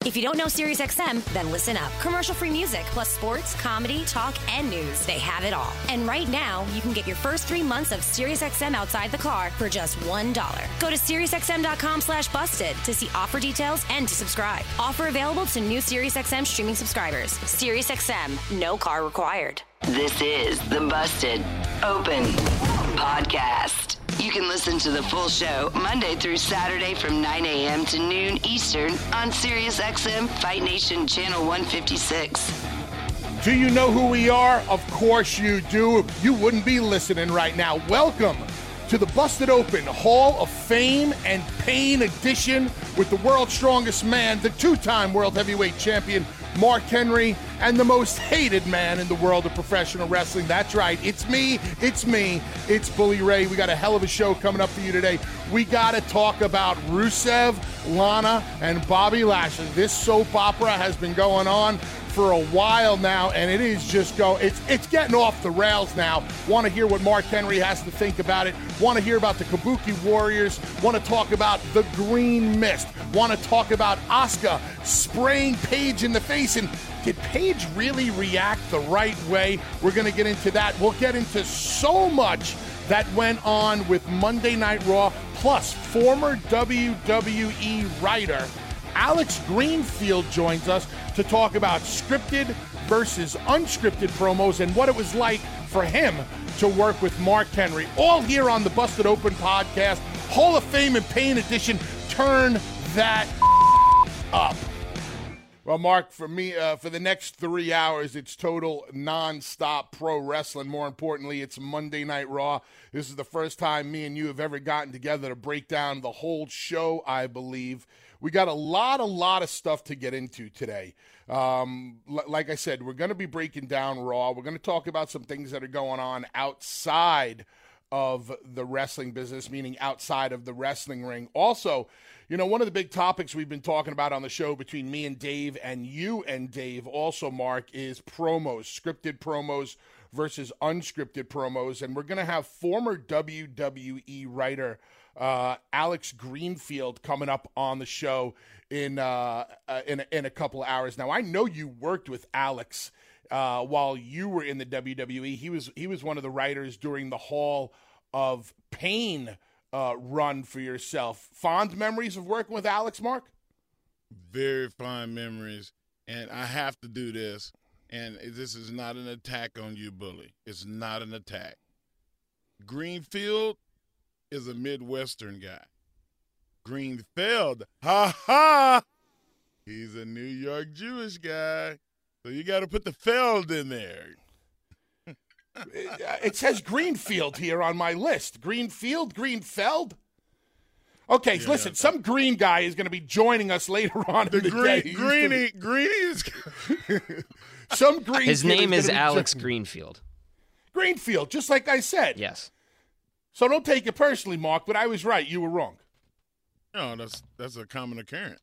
If you don't know SiriusXM, then listen up. Commercial-free music, plus sports, comedy, talk, and news. They have it all. And right now, you can get your first 3 months of SiriusXM outside the car for just $1. Go to SiriusXM.com/busted to see offer details and to subscribe. Offer available to new SiriusXM streaming subscribers. SiriusXM, no car required. This is the Busted Open Podcast. You can listen to the full show Monday through Saturday from 9 a.m. to noon Eastern on SiriusXM Fight Nation Channel 156. Do you know who we are? Of course you do. You wouldn't be listening right now. Welcome to the Busted Open Hall of Fame and Pain edition with the world's strongest man, the two-time world heavyweight champion, Mark Henry, and the most hated man in the world of professional wrestling. That's right. It's me. It's Bully Ray. We got a hell of a show coming up for you today. We got to talk about Rusev, Lana, and Bobby Lashley. This soap opera has been going on for a while now, and it is just it's getting off the rails now. Want to hear what Mark Henry has to think about it. Want to hear about the Kabuki Warriors. Want to talk about the Green Mist. Want to talk about Asuka spraying Paige in the face, and did Paige really react the right way? We're going to get into that. We'll get into so much that went on with Monday Night Raw, plus former WWE writer Alex Greenfield joins us to talk about scripted versus unscripted promos and what it was like for him to work with Mark Henry. All here on the Busted Open Podcast, Hall of Fame and Pain edition. Turn that up. Well, Mark, for me, for the next 3 hours, it's total non-stop pro wrestling. More importantly, it's Monday Night Raw. This is the first time me and you have ever gotten together to break down the whole show, I believe. We got a lot of stuff to get into today. Like I said, we're going to be breaking down Raw. We're going to talk about some things that are going on outside of the wrestling business, meaning outside of the wrestling ring. Also, you know, one of the big topics we've been talking about on the show between me and Dave and you and Dave also, Mark, is promos, scripted promos versus unscripted promos. And we're going to have former WWE writer Alex Greenfield coming up on the show in a couple of hours. Now, I know you worked with Alex while you were in the WWE. He was one of the writers during the Hall of Pain run for yourself. Fond memories of working with Alex, Mark? Very fond memories, and I have to do this, and this is not an attack on you, Bully. It's not an attack. Greenfield is a Midwestern guy. Greenfield, ha! He's a New York Jewish guy, so you got to put the Feld in there. It says Greenfield here on my list. Greenfield? Okay, yeah, listen, some green guy is going to be joining us later on in the day. Greeny is... Some green. His name is Alex Greenfield. Greenfield, just like I said. Yes. So don't take it personally, Mark, but I was right. You were wrong. No, that's a common occurrence.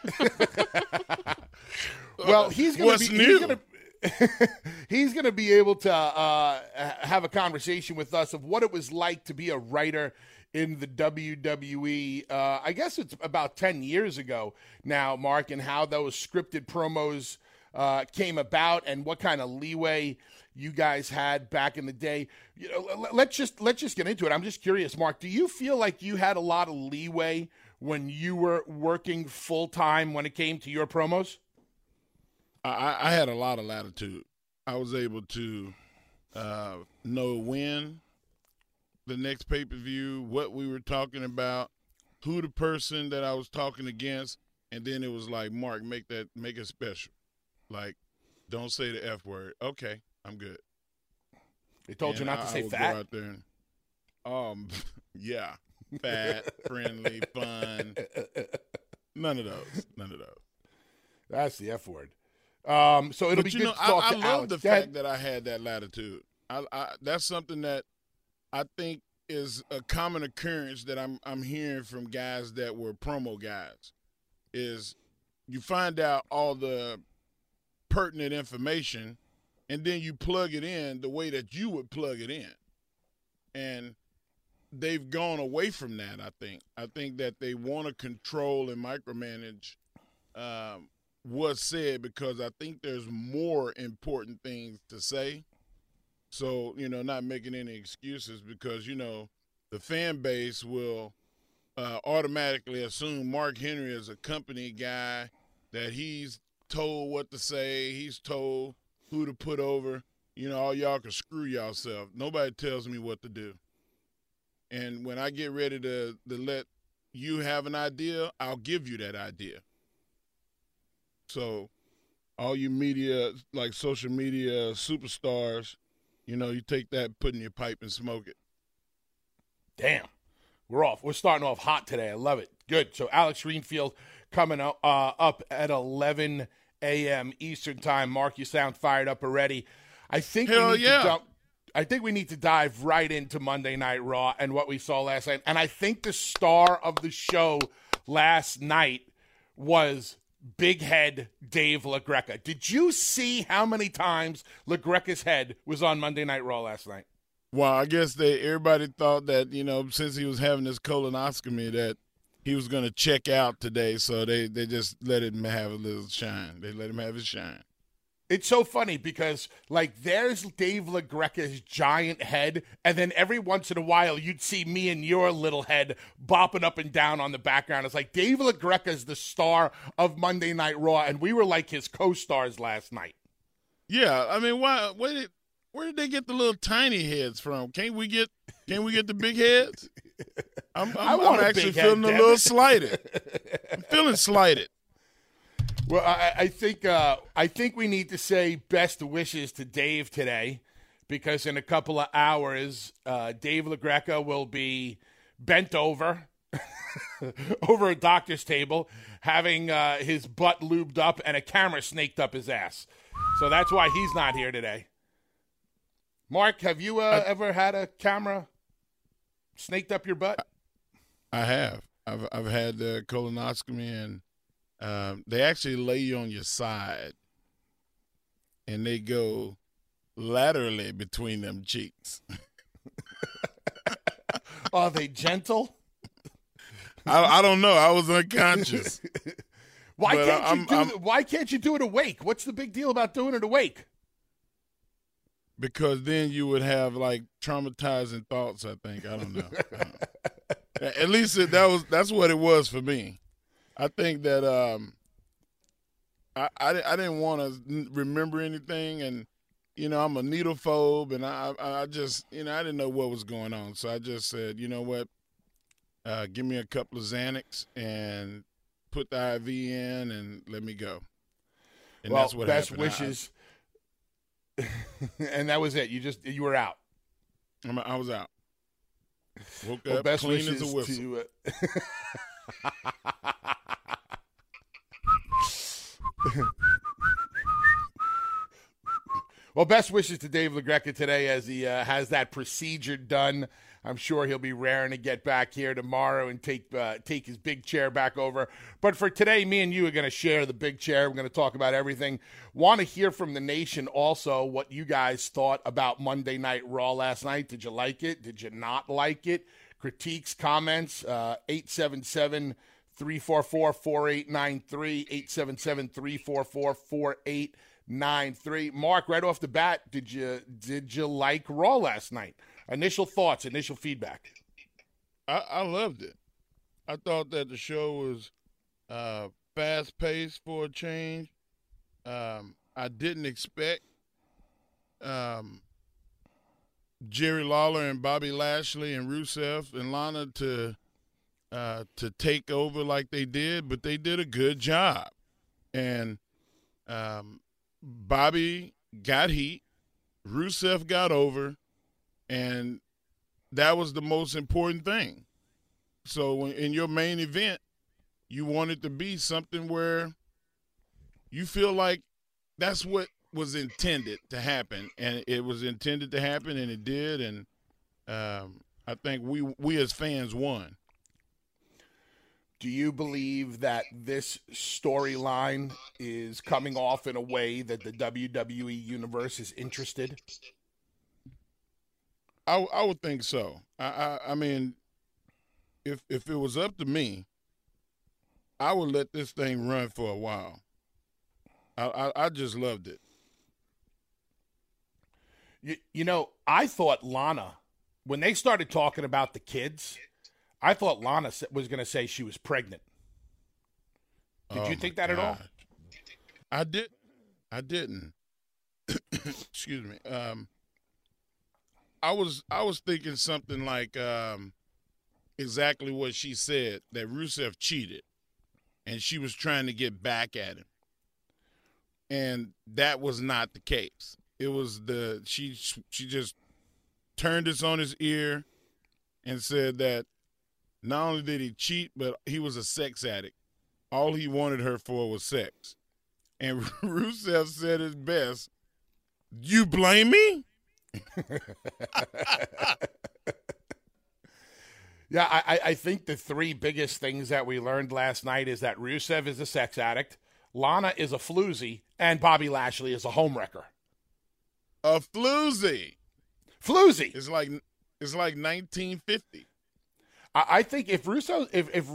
Well, he's going to be... He's going to be able to have a conversation with us of what it was like to be a writer in the WWE. I guess it's about 10 years ago now, Mark, and how those scripted promos came about and what kind of leeway you guys had back in the day. You know, let's just get into it. I'm just curious, Mark, do you feel like you had a lot of leeway when you were working full-time when it came to your promos? I had a lot of latitude. I was able to know when the next pay-per-view, what we were talking about, who the person that I was talking against, and then it was like, Mark, make it special. Like, don't say the F word. Okay, I'm good. They told you not to say fat? Go out there and, yeah, fat, friendly, fun. None of those. That's the F word. So it'll be good to talk to Alex. I love the fact that I had that latitude. That's something that I think is a common occurrence that I'm hearing from guys that were promo guys. Is you find out all the pertinent information, and then you plug it in the way that you would plug it in. And they've gone away from that, I think. I think that they want to control and micromanage what's said because I think there's more important things to say. So, not making any excuses because, the fan base will automatically assume Mark Henry is a company guy, that he's told what to say, he's told who to put over. All y'all can screw yourself. Nobody tells me what to do. And when I get ready to let you have an idea, I'll give you that idea. So all you media, like social media superstars, you take that, put in your pipe and smoke it. Damn. We're starting off hot today. I love it. Good. So Alex Greenfield coming up at 11 a.m. Eastern time. Mark, you sound fired up already. I think we need to dive right into Monday Night Raw and what we saw last night. And I think the star of the show last night was big head Dave LaGreca. Did you see how many times LaGreca's head was on Monday Night Raw last night? Well, I guess everybody thought that, since he was having this colonoscopy that he was going to check out today, so they just let him have a little shine. They let him have his shine. It's so funny because, there's Dave LaGreca's giant head, and then every once in a while you'd see me and your little head bopping up and down on the background. It's like Dave LaGreca's the star of Monday Night Raw, and we were like his co-stars last night. Yeah, I mean, where did they get the little tiny heads from? Can't we get the big heads? I'm actually feeling a little slighted. I'm feeling slighted. Well, I think we need to say best wishes to Dave today, because in a couple of hours, Dave LaGreca will be bent over over a doctor's table, having his butt lubed up and a camera snaked up his ass. So that's why he's not here today. Mark, have you ever had a camera snaked up your butt? I have. I've had the colonoscopy, and they actually lay you on your side, and they go laterally between them cheeks. Are they gentle? I don't know. I was unconscious. Why can't you do it awake? What's the big deal about doing it awake? Because then you would have traumatizing thoughts. I think I don't know. At least that's what it was for me. I think that I didn't want to remember anything, and I'm a needle phobe, and I just I didn't know what was going on, so I just said, you know what, give me a couple of Xanax and put the IV in and let me go. And that's what best happened. Wishes. And that was it. You were out. I was out. Woke up best clean as a whistle. Well, best wishes to Dave LaGreca today as he has that procedure done. I'm sure he'll be raring to get back here tomorrow and take his big chair back over. But for today, me and you are going to share the big chair. We're going to talk about everything. Want to hear from the nation also what you guys thought about Monday Night Raw last night. Did you like it? Did you not like it? Critiques, comments, 877-344-4893, 877-344-4893. Mark, right off the bat, did you like Raw last night? Initial thoughts, initial feedback. I loved it. I thought that the show was fast-paced for a change. I didn't expect Jerry Lawler and Bobby Lashley and Rusev and Lana to take over like they did, but they did a good job. And Bobby got heat, Rusev got over, and that was the most important thing. So in your main event, you want it to be something where you feel like that's what was intended to happen, and it was intended to happen, and it did. And I think we as fans won. Do you believe that this storyline is coming off in a way that the WWE Universe is interested? I would think so. I mean, if it was up to me, I would let this thing run for a while. I just loved it. You know, I thought Lana, when they started talking about the kids, I thought Lana was going to say she was pregnant. Did you think that at all? I didn't. Excuse me. I was thinking something like exactly what she said, that Rusev cheated, and she was trying to get back at him, and that was not the case. It was she just turned this on his ear and said that not only did he cheat, but he was a sex addict. All he wanted her for was sex. And Rusev said it best, "You blame me?" Yeah, I think the three biggest things that we learned last night is that Rusev is a sex addict, Lana is a floozy, and Bobby Lashley is a homewrecker. A floozy. Floozy. It's like 1950. I think if Rusev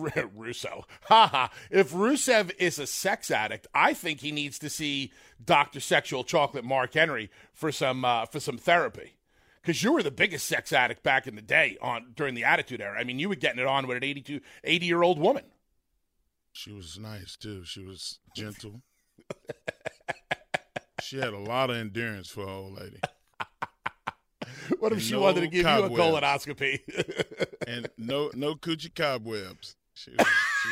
is a sex addict, I think he needs to see Dr. Sexual Chocolate Mark Henry for some therapy. Because you were the biggest sex addict back in the day during the Attitude Era. I mean, you were getting it on with an 80-year-old woman. She was nice too. She was gentle. She had a lot of endurance for an old lady. What if she wanted to give you a colonoscopy? And no coochie cobwebs. She was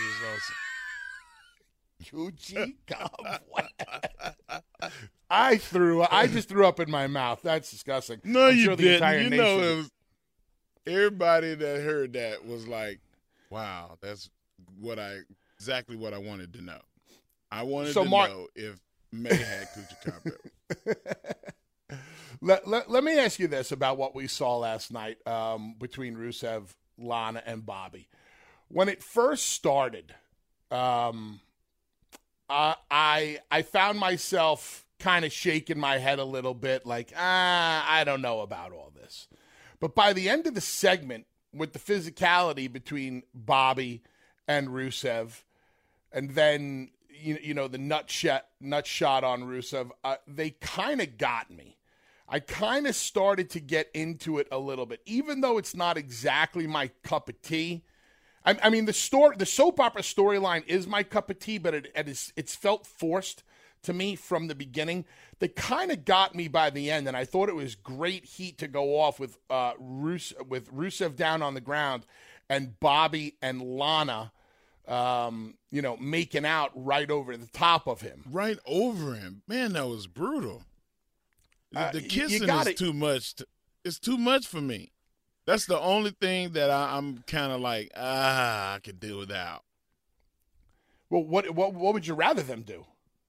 awesome. Coochie cobwebs. I just threw up in my mouth. That's disgusting. No, I'm you sure didn't. You know, it was, everybody that heard that was like, "Wow, that's exactly what I wanted to know." I wanted to know if May had coochie cobwebs. Let me ask you this about what we saw last night between Rusev, Lana, and Bobby. When it first started, I found myself kind of shaking my head a little bit, like, I don't know about all this. But by the end of the segment, with the physicality between Bobby and Rusev, and then you know the nut shot on Rusev, they kind of got me. I kind of started to get into it a little bit, even though it's not exactly my cup of tea. I mean, the soap opera storyline is my cup of tea, but it's felt forced to me from the beginning. They kind of got me by the end, and I thought it was great heat to go off with Rusev down on the ground and Bobby and Lana, making out right over the top of him. Right over him. Man, that was brutal. The kissing is too much. It's too much for me. That's the only thing that I'm kind of like, I could do without. Well, what would you rather them do?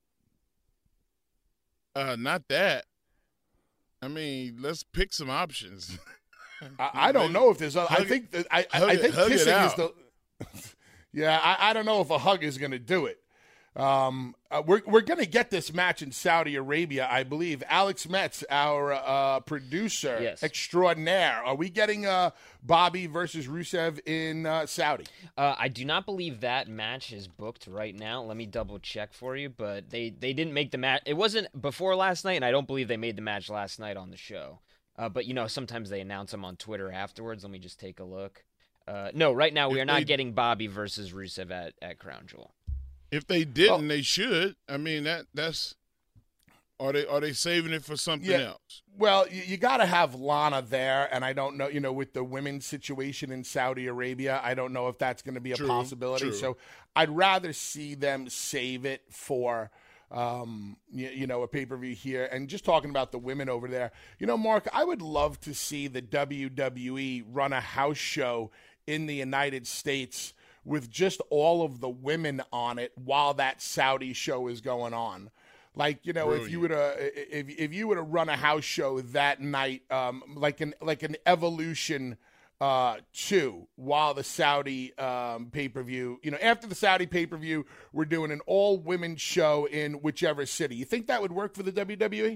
Not that. I mean, let's pick some options. I don't know if there's. I think kissing is the. Yeah, I don't know if a hug is going to do it. We're going to get this match in Saudi Arabia, I believe. Alex Metz, our producer extraordinaire. Are we getting Bobby versus Rusev in Saudi? I do not believe that match is booked right now. Let me double check for you, but they didn't make the match. It wasn't before last night, and I don't believe they made the match last night on the show. But sometimes they announce them on Twitter afterwards. Let me just take a look. No, right now we are not getting Bobby versus Rusev at Crown Jewel. If they didn't, they should. I mean, that's are they saving it for something else? Well, you got to have Lana there, and I don't know, with the women's situation in Saudi Arabia, I don't know if that's going to be a possibility. True. So I'd rather see them save it for a pay-per-view here. And just talking about the women over there, Mark, I would love to see the WWE run a house show in the United States with just all of the women on it while that Saudi show is going on. Like, if you were to run a house show that night, like an Evolution 2 while the Saudi pay-per-view, after the Saudi pay-per-view, we're doing an all-women show in whichever city. You think that would work for the WWE?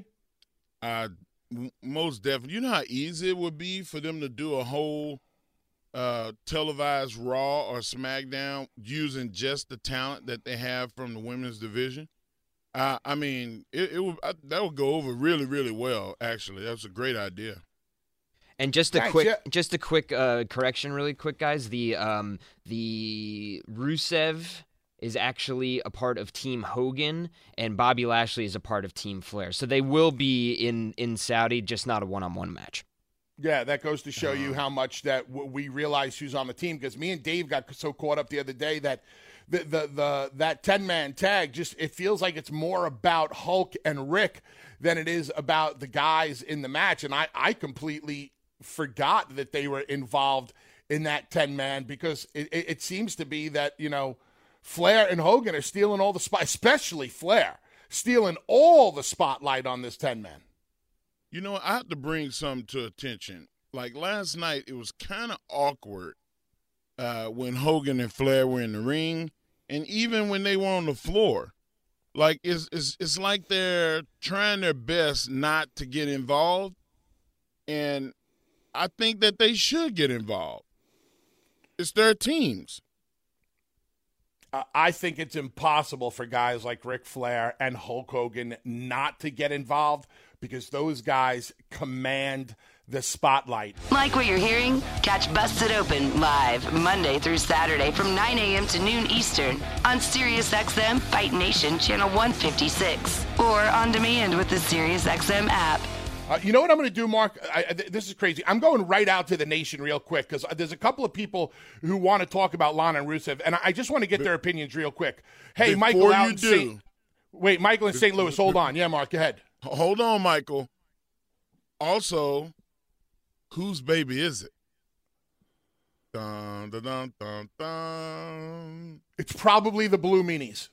Most definitely. You know how easy it would be for them to do a whole televised Raw or SmackDown using just the talent that they have from the women's division? I mean, that would go over really, really well. Actually, that's a great idea. And just a quick correction, really quick, guys. The Rusev is actually a part of Team Hogan, and Bobby Lashley is a part of Team Flair. So they will be in Saudi, just not a one-on-one match. Yeah, that goes to show you how much that we realize who's on the team. Because me and Dave got so caught up the other day that that 10-man tag it feels like it's more about Hulk and Rick than it is about the guys in the match. And I completely forgot that they were involved in that 10-man because it seems to be that, Flair and Hogan are stealing all the spot, especially Flair, stealing all the spotlight on this 10-man. I have to bring something to attention. Like last night, it was kind of awkward when Hogan and Flair were in the ring, and even when they were on the floor. Like it's like they're trying their best not to get involved, and I think that they should get involved. It's their teams. I think it's impossible for guys like Ric Flair and Hulk Hogan not to get involved because those guys command the spotlight. Like what you're hearing? Catch Busted Open live Monday through Saturday from 9 a.m. to noon Eastern on SiriusXM Fight Nation Channel 156 or on demand with the SiriusXM app. You know what I'm going to do, Mark? This is crazy. I'm going right out to the nation real quick because there's a couple of people who want to talk about Lana and Rusev, and I just want to get their opinions real quick. Hey, Michael out in St. Wait, Michael in St. Louis. Hold on. Yeah, Mark, go ahead. Hold on, Michael. Also, whose baby is it? Dun, dun, dun, dun, dun. It's probably the Blue Meanies.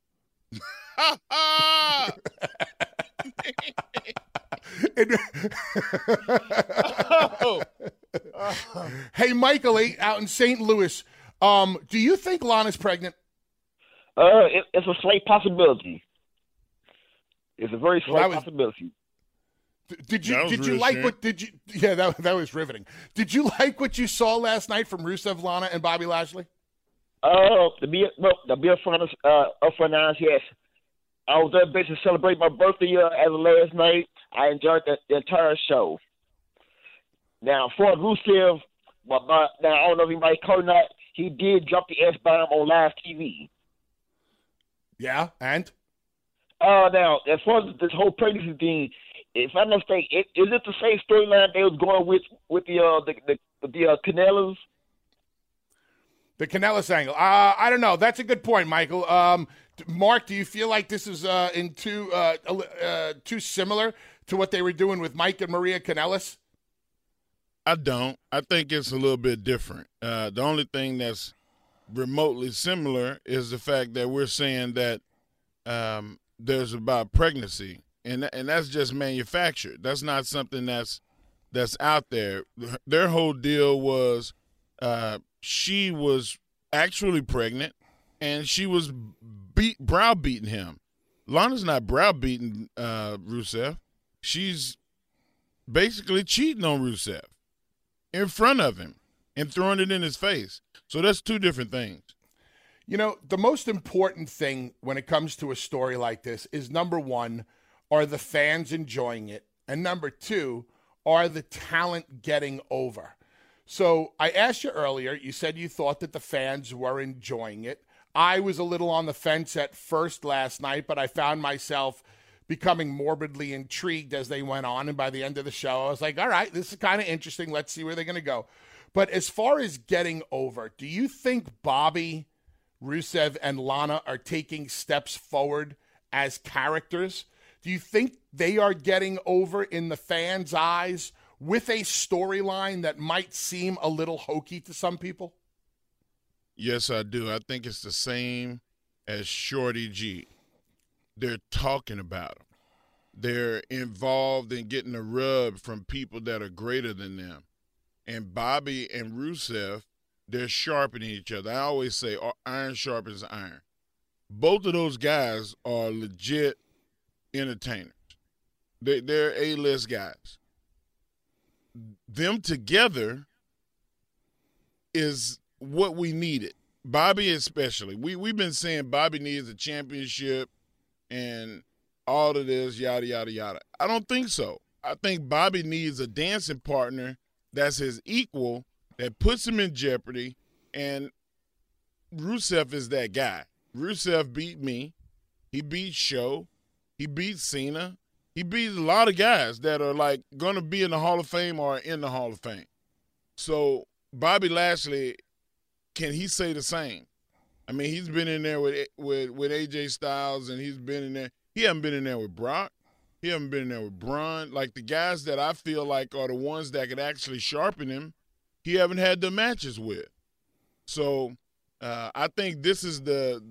Hey, Michael, out in St. Louis, do you think Lana's pregnant? It's a slight possibility. It's a very slight possibility. Did you like what did you? Yeah, that was riveting. Did you like what you saw last night from Rusev, Lana, and Bobby Lashley? To be upfront, yes. I was there basically to celebrate my birthday as of last night. I enjoyed the entire show. Now, for Rusev, now I don't know if anybody caught or not, he did drop the S-bomb on live TV. Yeah, and? Now, as far as this whole pregnancy thing, if I'm not mistaken, is it the same storyline they was going with the Canellas? The Canellas angle. I don't know. That's a good point, Michael. Mark, do you feel like this is too similar to what they were doing with Mike and Maria Kanellis? I don't. I think it's a little bit different. The only thing that's remotely similar is the fact that we're saying that there's about pregnancy, and that's just manufactured. That's not something that's out there. Their whole deal was she was actually pregnant, and she was browbeating him. Lana's not browbeating Rusev. She's basically cheating on Rusev in front of him and throwing it in his face. So that's two different things. The most important thing when it comes to a story like this is, number one, are the fans enjoying it? And number two, are the talent getting over? So I asked you earlier, you said you thought that the fans were enjoying it. I was a little on the fence at first last night, but I found myself becoming morbidly intrigued as they went on. And by the end of the show, I was like, all right, this is kind of interesting. Let's see where they're going to go. But as far as getting over, do you think Bobby, Rusev, and Lana are taking steps forward as characters? Do you think they are getting over in the fans' eyes with a storyline that might seem a little hokey to some people? Yes, I do. I think it's the same as Shorty G. They're talking about him. They're involved in getting a rub from people that are greater than them. And Bobby and Rusev, they're sharpening each other. I always say iron sharpens iron. Both of those guys are legit entertainers. They're A-list guys. Them together is what we needed. Bobby especially. We've been saying Bobby needs a championship and all of this, yada, yada, yada. I don't think so. I think Bobby needs a dancing partner that's his equal, that puts him in jeopardy, and Rusev is that guy. Rusev beat me. He beat Show. He beat Cena. He beat a lot of guys that are like going to be in the Hall of Fame or in the Hall of Fame. So Bobby Lashley, can he say the same? I mean, he's been in there with AJ Styles, and he's been in there. He hasn't been in there with Brock. He hasn't been in there with Braun. Like the guys that I feel like are the ones that could actually sharpen him, he haven't had the matches with. So I think this is the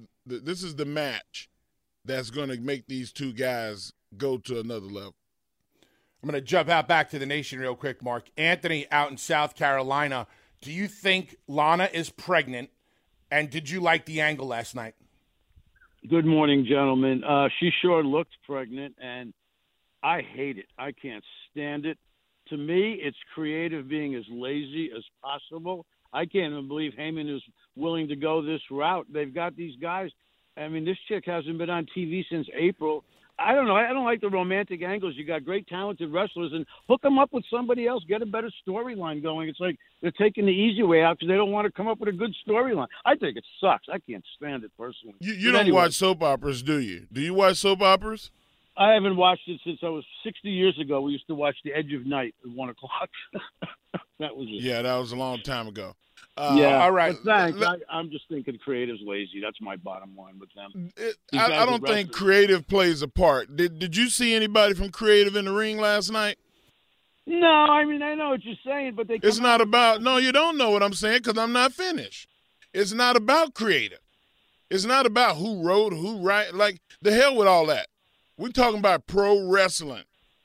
match that's going to make these two guys go to another level. I'm going to jump out back to the nation real quick, Mark. Anthony out in South Carolina. Do you think Lana is pregnant? And did you like the angle last night? Good morning, gentlemen. She sure looked pregnant, and I hate it. I can't stand it. To me, it's creative being as lazy as possible. I can't even believe Heyman is willing to go this route. They've got these guys. I mean, this chick hasn't been on TV since April. I don't know. I don't like the romantic angles. You got great, talented wrestlers, and hook them up with somebody else. Get a better storyline going. It's like they're taking the easy way out because they don't want to come up with a good storyline. I think it sucks. I can't stand it personally. You don't watch soap operas, do you? Do you watch soap operas? I haven't watched it since I was 60 years ago. We used to watch The Edge of Night at 1 o'clock. That was it. Yeah, that was a long time ago. Yeah, all right. But thanks. I'm just thinking creative's lazy. That's my bottom line with them. I don't think creative plays a part. Did you see anybody from creative in the ring last night? No, I mean, I know what you're saying, but they. It's not about. No, you don't know what I'm saying because I'm not finished. It's not about creative. It's not about who wrote, who write. Like the hell with all that. We're talking about pro wrestling.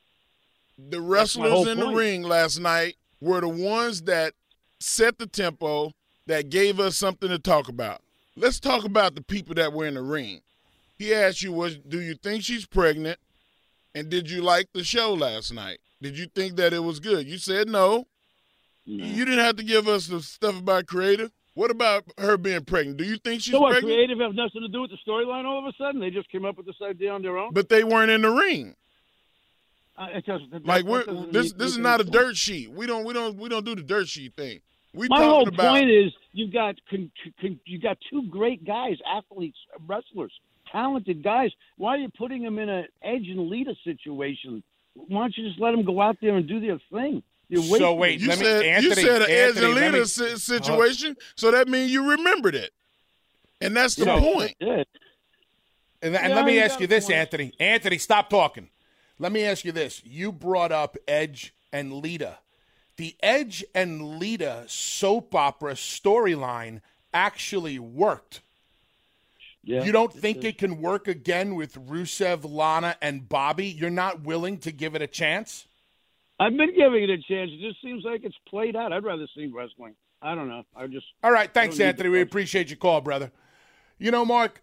The wrestlers in the ring last night were the ones that set the tempo, that gave us something to talk about. Let's talk about the people that were in the ring. He asked you, do you think she's pregnant? And did you like the show last night? Did you think that it was good? You said no. You didn't have to give us the stuff about creative. What about her being pregnant? Do you think she's pregnant? So creative have nothing to do with the storyline all of a sudden? They just came up with this idea on their own? But they weren't in the ring. This is not a dirt sheet. We don't do the dirt sheet thing. My whole point is you got two great guys, athletes, wrestlers, talented guys. Why are you putting them in an Edge and Lita situation? Why don't you just let them go out there and do their thing? You said an Edge and Lita situation, so that means you remembered it, and that's the point. And let me ask you this, Anthony. Anthony, stop talking. Let me ask you this. You brought up Edge and Lita. The Edge and Lita soap opera storyline actually worked. Yeah, you don't think it can work again with Rusev, Lana, and Bobby? You're not willing to give it a chance? I've been giving it a chance. It just seems like it's played out. I'd rather see wrestling. I don't know. All right, thanks, Anthony. We appreciate your call, brother. You know, Mark,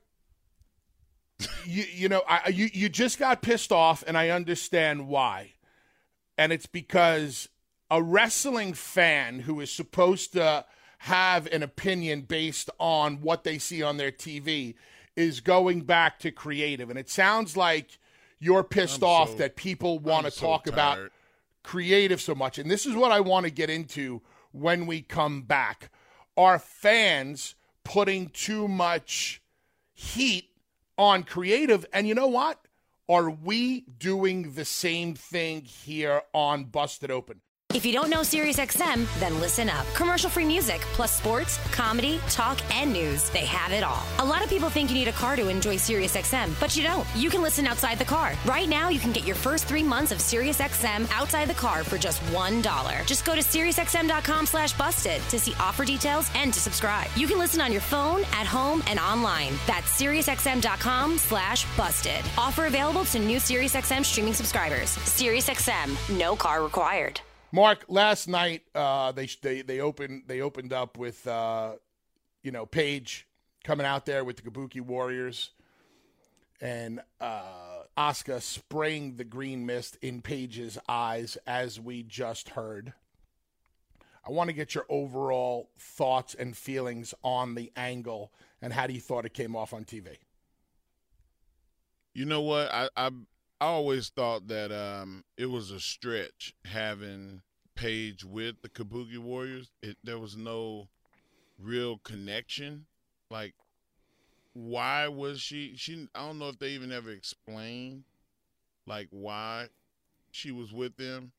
you just got pissed off, and I understand why. And it's because a wrestling fan who is supposed to have an opinion based on what they see on their TV is going back to creative. And it sounds like you're pissed off that people want to talk about creative so much. And this is what I want to get into when we come back. Are fans putting too much heat on creative? And you know what? Are we doing the same thing here on Busted Open? If you don't know SiriusXM, then listen up. Commercial-free music, plus sports, comedy, talk, and news. They have it all. A lot of people think you need a car to enjoy SiriusXM, but you don't. You can listen outside the car. Right now, you can get your first 3 months of SiriusXM outside the car for just $1. Just go to SiriusXM.com/busted to see offer details and to subscribe. You can listen on your phone, at home, and online. That's SiriusXM.com/busted. Offer available to new SiriusXM streaming subscribers. SiriusXM, no car required. Mark, last night they opened up with Paige coming out there with the Kabuki Warriors and Asuka spraying the green mist in Paige's eyes, as we just heard. I want to get your overall thoughts and feelings on the angle and how do you thought it came off on TV? You know what? I always thought that it was a stretch having Paige with the Kabuki Warriors. There was no real connection. Like, why was she? I don't know if they even ever explained like why she was with them,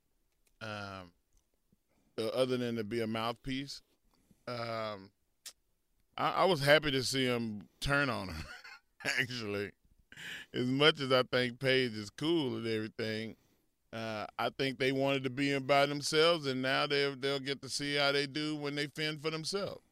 other than to be a mouthpiece. I was happy to see him turn on her. Actually, as much as I think Paige is cool and everything, I think they wanted to be in by themselves, and now they'll get to see how they do when they fend for themselves.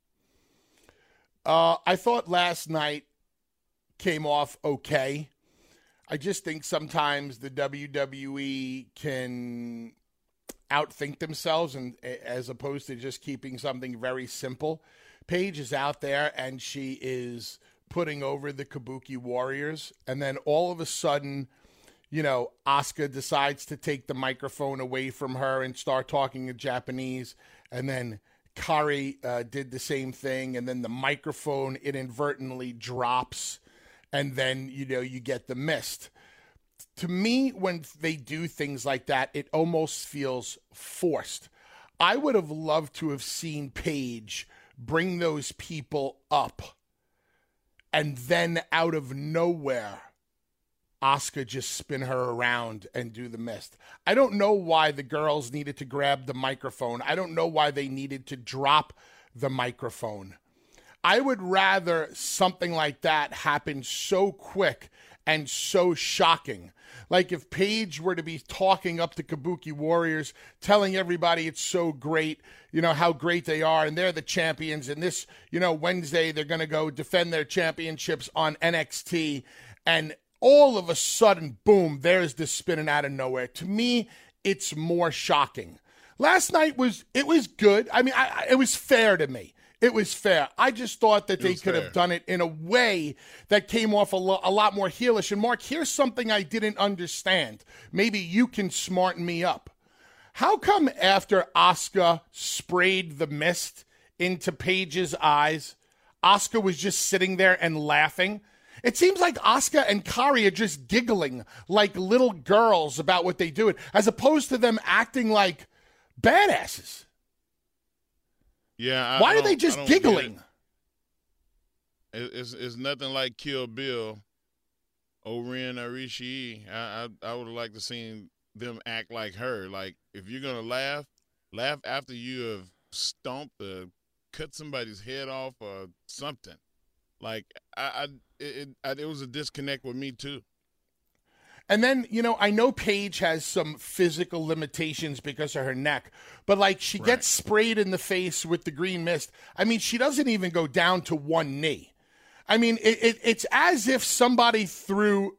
I thought last night came off okay. I just think sometimes the WWE can outthink themselves, and as opposed to just keeping something very simple. Paige is out there and she is putting over the Kabuki Warriors, and then all of a sudden, Asuka decides to take the microphone away from her and start talking in Japanese, and then Kari did the same thing, and then the microphone inadvertently drops, and then you get the mist. To me, when they do things like that, it almost feels forced. I would have loved to have seen Paige bring those people up, and then out of nowhere, Asuka just spin her around and do the mist. I don't know why the girls needed to grab the microphone. I don't know why they needed to drop the microphone. I would rather something like that happen so quick and so shocking. Like if Paige were to be talking up the Kabuki Warriors, telling everybody it's so great, how great they are, and they're the champions, and this, Wednesday they're going to go defend their championships on NXT, and all of a sudden, boom, there's this spinning out of nowhere. To me, it's more shocking. Last night was good. I mean, it was fair to me. It was fair. I just thought that they could have done it in a way that came off a lot more heelish. And Mark, here's something I didn't understand. Maybe you can smarten me up. How come after Asuka sprayed the mist into Paige's eyes, Asuka was just sitting there and laughing? It seems like Asuka and Kari are just giggling like little girls about what they do, as opposed to them acting like badasses. Yeah. Why are they just giggling? It's nothing like Kill Bill, Orin Arishi. I would like to see them act like her. Like, if you're going to laugh after you have stomped or cut somebody's head off or something. Like, it was a disconnect with me, too. And then, I know Paige has some physical limitations because of her neck, but like she gets sprayed in the face with the green mist. I mean, she doesn't even go down to one knee. I mean, it's as if somebody threw,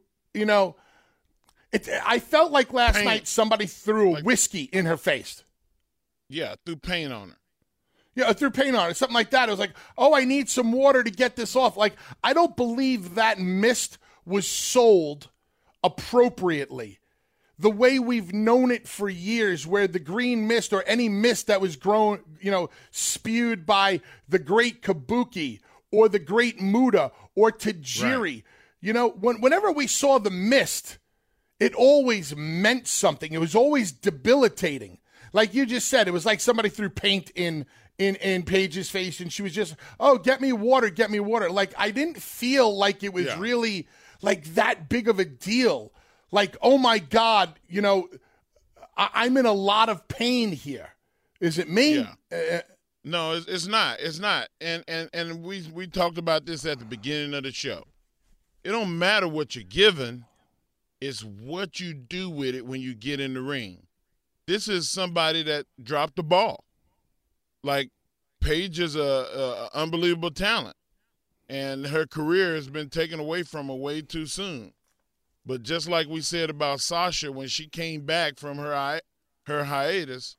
I felt like last night somebody threw a whiskey in her face. Yeah, threw paint on her. Yeah, threw paint on her, something like that. It was like, oh, I need some water to get this off. Like, I don't believe that mist was sold appropriately, the way we've known it for years, where the green mist or any mist that was grown, spewed by the great Kabuki or the great Muta or Tajiri, whenever we saw the mist, it always meant something. It was always debilitating. Like you just said, it was like somebody threw paint in Paige's face, and she was just, oh, get me water. Like, I didn't feel like it was really like that big of a deal. Like, oh my God, I'm in a lot of pain here. Is it me? Yeah. No, it's not. It's not. And we talked about this at the beginning of the show. It don't matter what you're given. It's what you do with it when you get in the ring. This is somebody that dropped the ball. Like, Paige is a unbelievable talent. And her career has been taken away from her way too soon. But just like we said about Sasha, when she came back from her hiatus,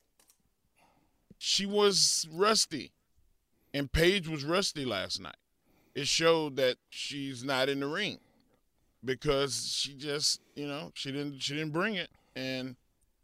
she was rusty. And Paige was rusty last night. It showed that she's not in the ring because she just, she didn't bring it. And,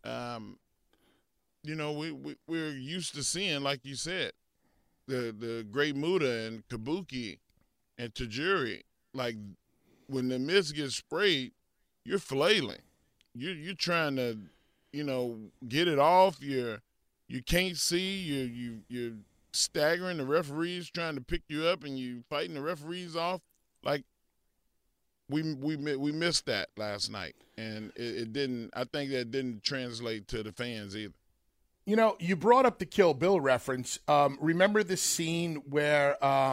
we're used to seeing, like you said, the Great Muta and Kabuki and Tajiri, like, when the mist gets sprayed, you're flailing. You're trying to, get it off. You can't see. You're staggering. The referee's trying to pick you up, and you fighting the referees off. Like we missed that last night, and it didn't. I think that didn't translate to the fans either. You brought up the Kill Bill reference. Remember the scene where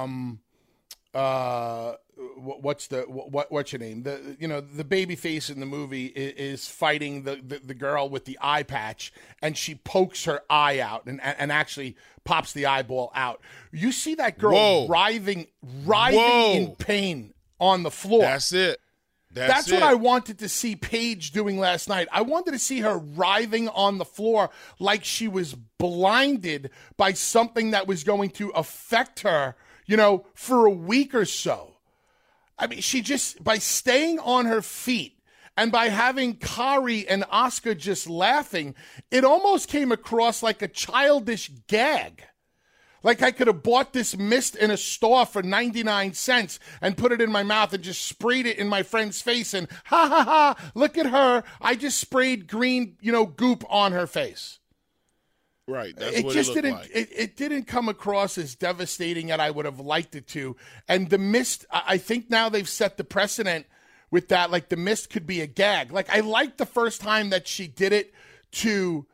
what's your name? The baby face in the movie is fighting the girl with the eye patch, and she pokes her eye out and actually pops the eyeball out. You see that girl writhing in pain on the floor. That's it. That's what I wanted to see Paige doing last night. I wanted to see her writhing on the floor like she was blinded by something that was going to affect her, for a week or so. I mean, she just, by staying on her feet and by having Kari and Asuka just laughing, it almost came across like a childish gag. Like I could have bought this mist in a store for 99 cents and put it in my mouth and just sprayed it in my friend's face and ha ha ha, look at her. I just sprayed green, goop on her face. Right. That's what it looked like. It didn't come across as devastating as I would have liked it to. And the mist, I think now they've set the precedent with that. Like the mist could be a gag. Like I liked the first time that she did it to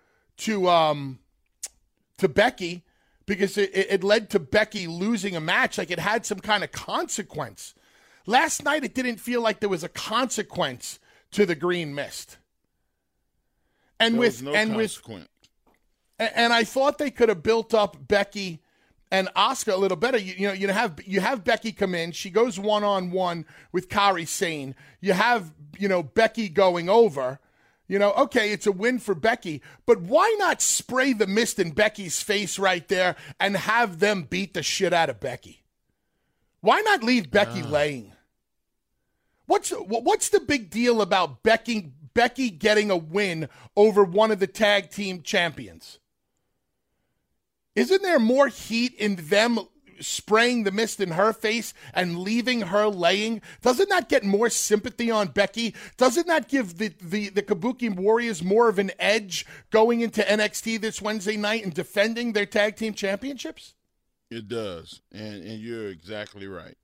Becky, because it led to Becky losing a match. Like it had some kind of consequence. Last night, it didn't feel like there was a consequence to the green mist. And consequence. And I thought they could have built up Becky and Asuka a little better. You have Becky come in. She goes one-on-one with Kairi Sane. You have, Becky going over. Okay, it's a win for Becky, but why not spray the mist in Becky's face right there and have them beat the shit out of Becky? Why not leave Becky laying? What's the big deal about Becky getting a win over one of the tag team champions? Isn't there more heat in them spraying the mist in her face and leaving her laying? Doesn't that get more sympathy on Becky? Doesn't that give the Kabuki Warriors more of an edge going into NXT this Wednesday night and defending their tag team championships? It does, and you're exactly right.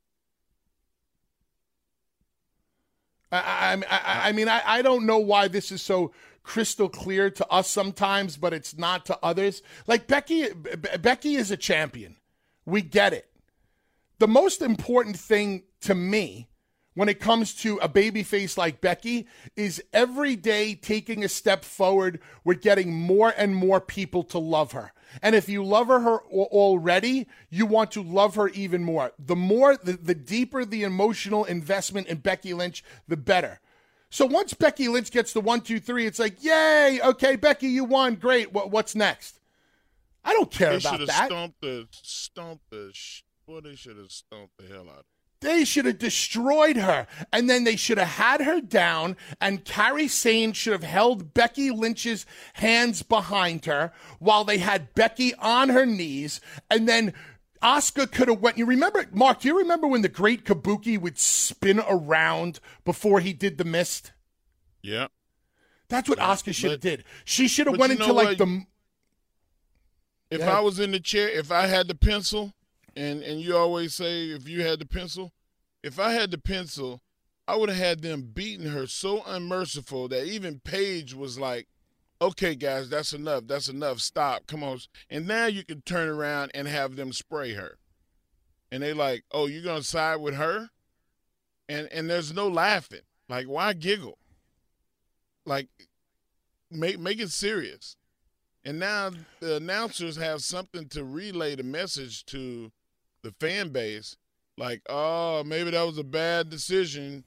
I don't know why this is so crystal clear to us sometimes, but it's not to others. Like Becky is a champion. We get it. The most important thing to me when it comes to a babyface like Becky is every day taking a step forward. We're getting more and more people to love her. And if you love her already, you want to love her even more. The deeper the emotional investment in Becky Lynch, the better. So once Becky Lynch gets the 1, 2, 3, it's like, yay, okay, Becky, you won, great. What's next? I don't care about that. They should have stomped the hell out of her. They should have destroyed her, and then they should have had her down, and Kairi Sane should have held Becky Lynch's hands behind her while they had Becky on her knees, and then Asuka could have went. You remember, Mark, do you remember when the Great Kabuki would spin around before he did the mist? Yeah. That's what Asuka should have did. She should have went into like the... If I was in the chair, if I had the pencil... And you always say if you had the pencil, if I had the pencil, I would have had them beating her so unmerciful that even Paige was like, okay, guys, that's enough, stop, come on. And now you can turn around and have them spray her. And they like, oh, you're going to side with her? And there's no laughing. Like, why giggle? Like, make it serious. And now the announcers have something to relay the message to the fan base, like, oh, maybe that was a bad decision.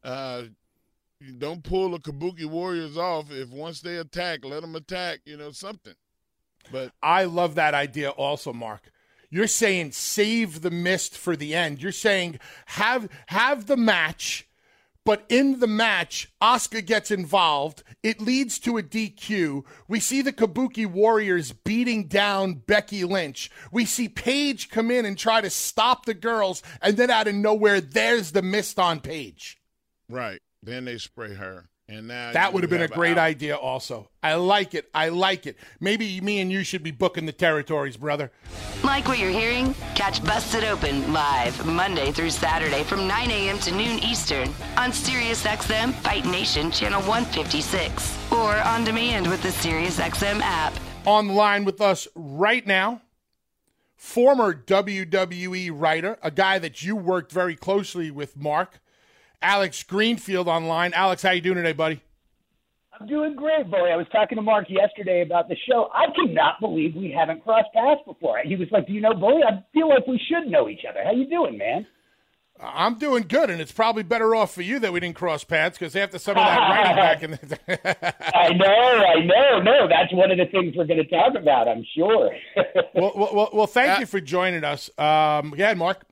Don't pull the Kabuki Warriors off. If once they attack, let them attack, something. But I love that idea also, Mark. You're saying save the mist for the end. You're saying have the match, but in the match, Asuka gets involved. It leads to a DQ. We see the Kabuki Warriors beating down Becky Lynch. We see Paige come in and try to stop the girls, and then out of nowhere, there's the mist on Paige. Right. Then they spray her. And now That would have been a great out. idea also. I like it. Maybe me and you should be booking the territories, brother. Like what you're hearing? Catch Busted Open live Monday through Saturday from 9 a.m. to noon Eastern on SiriusXM Fight Nation Channel 156 or on demand with the SiriusXM app. On the line with us right now, former WWE writer, a guy that you worked very closely with, Mark, Alex Greenfield online. Alex, how you doing today, buddy? I'm doing great, Bully. I was talking to Mark yesterday about the show. I cannot believe we haven't crossed paths before. He was like, do you know Bully? I feel like we should know each other. How you doing, man? I'm doing good, and it's probably better off for you that we didn't cross paths because after some of that writing back in the I know. No, that's one of the things we're going to talk about, I'm sure. well, thank you for joining us. Go ahead, Mark.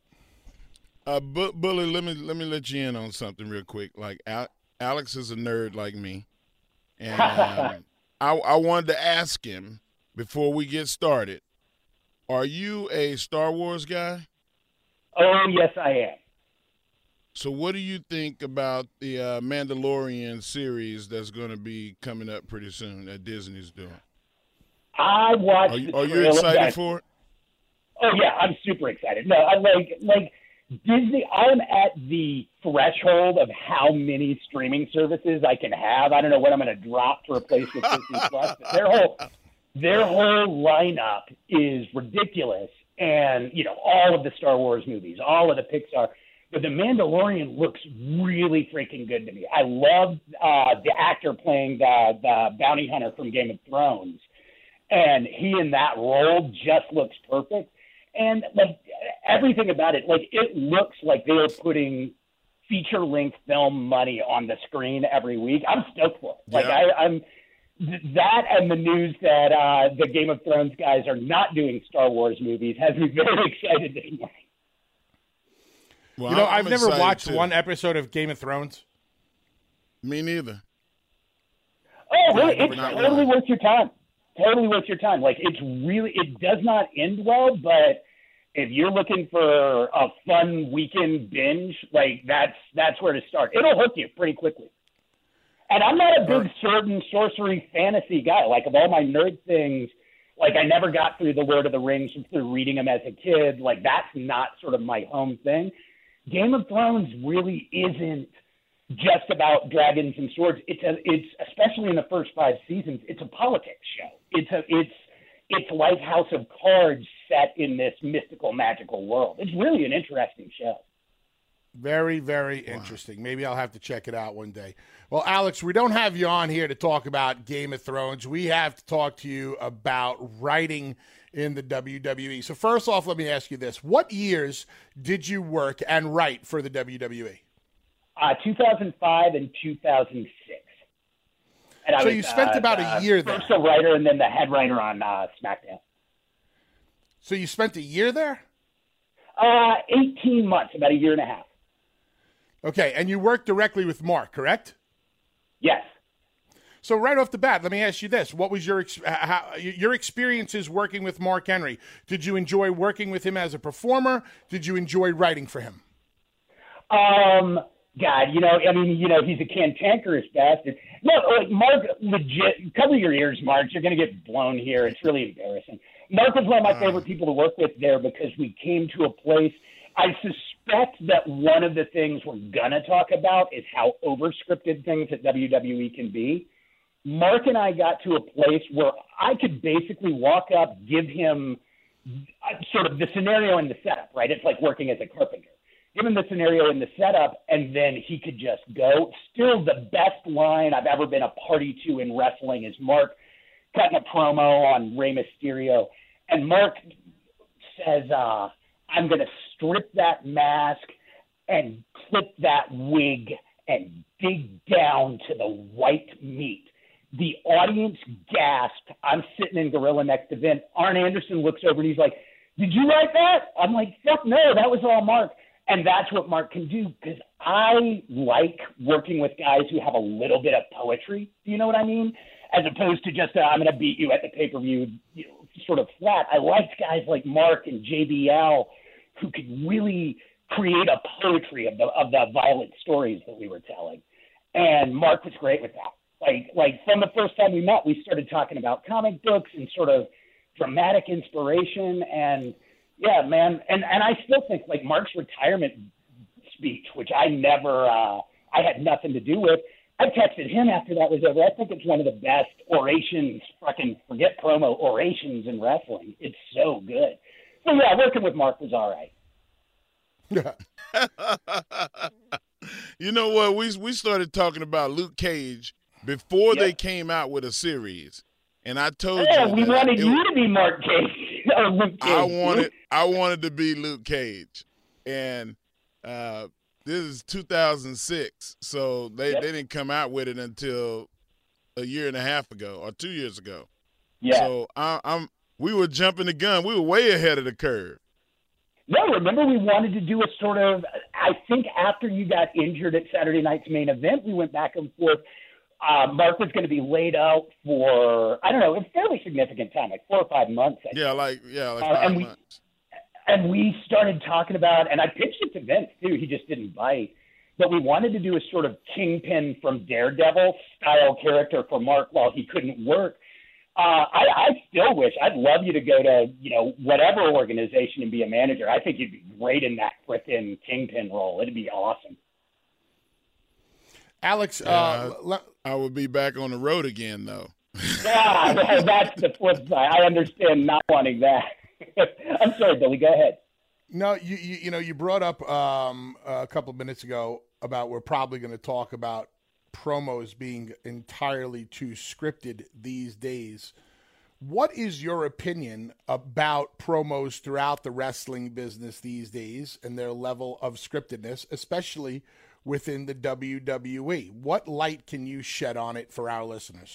Bully, let me let you in on something real quick. Like Alex is a nerd like me, and I wanted to ask him before we get started: are you a Star Wars guy? Oh, yes, I am. So, what do you think about the Mandalorian series that's going to be coming up pretty soon that Disney's doing? I watched. Are you excited for it? Oh yeah, I'm super excited. No, I like Disney. I'm at the threshold of how many streaming services I can have. I don't know what I'm going to drop to replace with Disney Plus. But their whole lineup is ridiculous, and all of the Star Wars movies, all of the Pixar. But The Mandalorian looks really freaking good to me. I love the actor playing the bounty hunter from Game of Thrones, and he in that role just looks perfect. And like everything about it, like it looks like they are putting feature-length film money on the screen every week. I'm stoked for it. Like I'm that, and the news that the Game of Thrones guys are not doing Star Wars movies has me very excited this morning. Well, I've never watched one episode of Game of Thrones. Me neither. Oh, really? It's totally worth your time. Totally worth your time. Like, it does not end well, but if you're looking for a fun weekend binge, like, that's where to start. It'll hook you pretty quickly. And I'm not a big sword and sorcery fantasy guy. Like, of all my nerd things, like, I never got through the Lord of the Rings through reading them as a kid. Like, that's not sort of my home thing. Game of Thrones really isn't just about dragons and swords. It's especially in the first 5 seasons, it's a politics show. It's like House of Cards set in this mystical, magical world. It's really an interesting show. Very, very interesting. Maybe I'll have to check it out one day. Well, Alex, we don't have you on here to talk about Game of Thrones. We have to talk to you about writing in the WWE. So first off, let me ask you this. What years did you work and write for the WWE? 2005 and 2006. And so you spent about a year there. First a writer and then the head writer on SmackDown. So you spent a year there? 18 months, about a year and a half. Okay, and you worked directly with Mark, correct? Yes. So right off the bat, let me ask you this. What was your experiences working with Mark Henry? Did you enjoy working with him as a performer? Did you enjoy writing for him? God, he's a cantankerous bastard. No, like Mark, legit, cover your ears, Mark. You're going to get blown here. It's really embarrassing. Mark was one of my favorite people to work with there because we came to a place. I suspect that one of the things we're going to talk about is how overscripted things at WWE can be. Mark and I got to a place where I could basically walk up, give him sort of the scenario and the setup, right? It's like working as a carpenter. Give him the scenario and the setup, and then he could just go. Still the best line I've ever been a party to in wrestling is Mark cutting a promo on Rey Mysterio. And Mark says, I'm going to strip that mask and clip that wig and dig down to the white meat. The audience gasped. I'm sitting in Gorilla next to Vince. Arn Anderson looks over and he's like, did you write that? I'm like, fuck no, that was all Mark. And that's what Mark can do because I like working with guys who have a little bit of poetry. Do you know what I mean? As opposed to just, I'm going to beat you at the pay-per-view, sort of flat. I liked guys like Mark and JBL who could really create a poetry of the violent stories that we were telling. And Mark was great with that. Like from the first time we met, we started talking about comic books and sort of dramatic inspiration. And yeah, man. And I still think like Mark's retirement speech, which I had nothing to do with. I texted him after that was over. I think it's one of the best orations, fucking forget promo, orations in wrestling. It's so good. So yeah, working with Mark was all right. You know what? We started talking about Luke Cage before they came out with a series, and I told you we wanted you to be Mark Cage or Luke Cage. I wanted to be Luke Cage, and this is 2006, so they didn't come out with it until a year and a half ago or 2 years ago. Yeah. So we were jumping the gun. We were way ahead of the curve. No, remember we wanted to do a sort of, I think after you got injured at Saturday night's main event, we went back and forth. Mark was going to be laid out for, I don't know, a fairly significant time, like 4 or 5 months. Like 5 months. And we started talking about, and I pitched it to Vince too, he just didn't bite, but we wanted to do a sort of Kingpin from Daredevil style character for Mark while he couldn't work. I still wish, I'd love you to go to, whatever organization and be a manager. I think you'd be great in that frickin' Kingpin role. It'd be awesome. Alex, I would be back on the road again, though. Yeah, that's the flip side. I understand not wanting that. I'm sorry, Billy. Go ahead. No, you brought up a couple of minutes ago about we're probably going to talk about promos being entirely too scripted these days. What is your opinion about promos throughout the wrestling business these days and their level of scriptedness, especially within the WWE? What light can you shed on it for our listeners?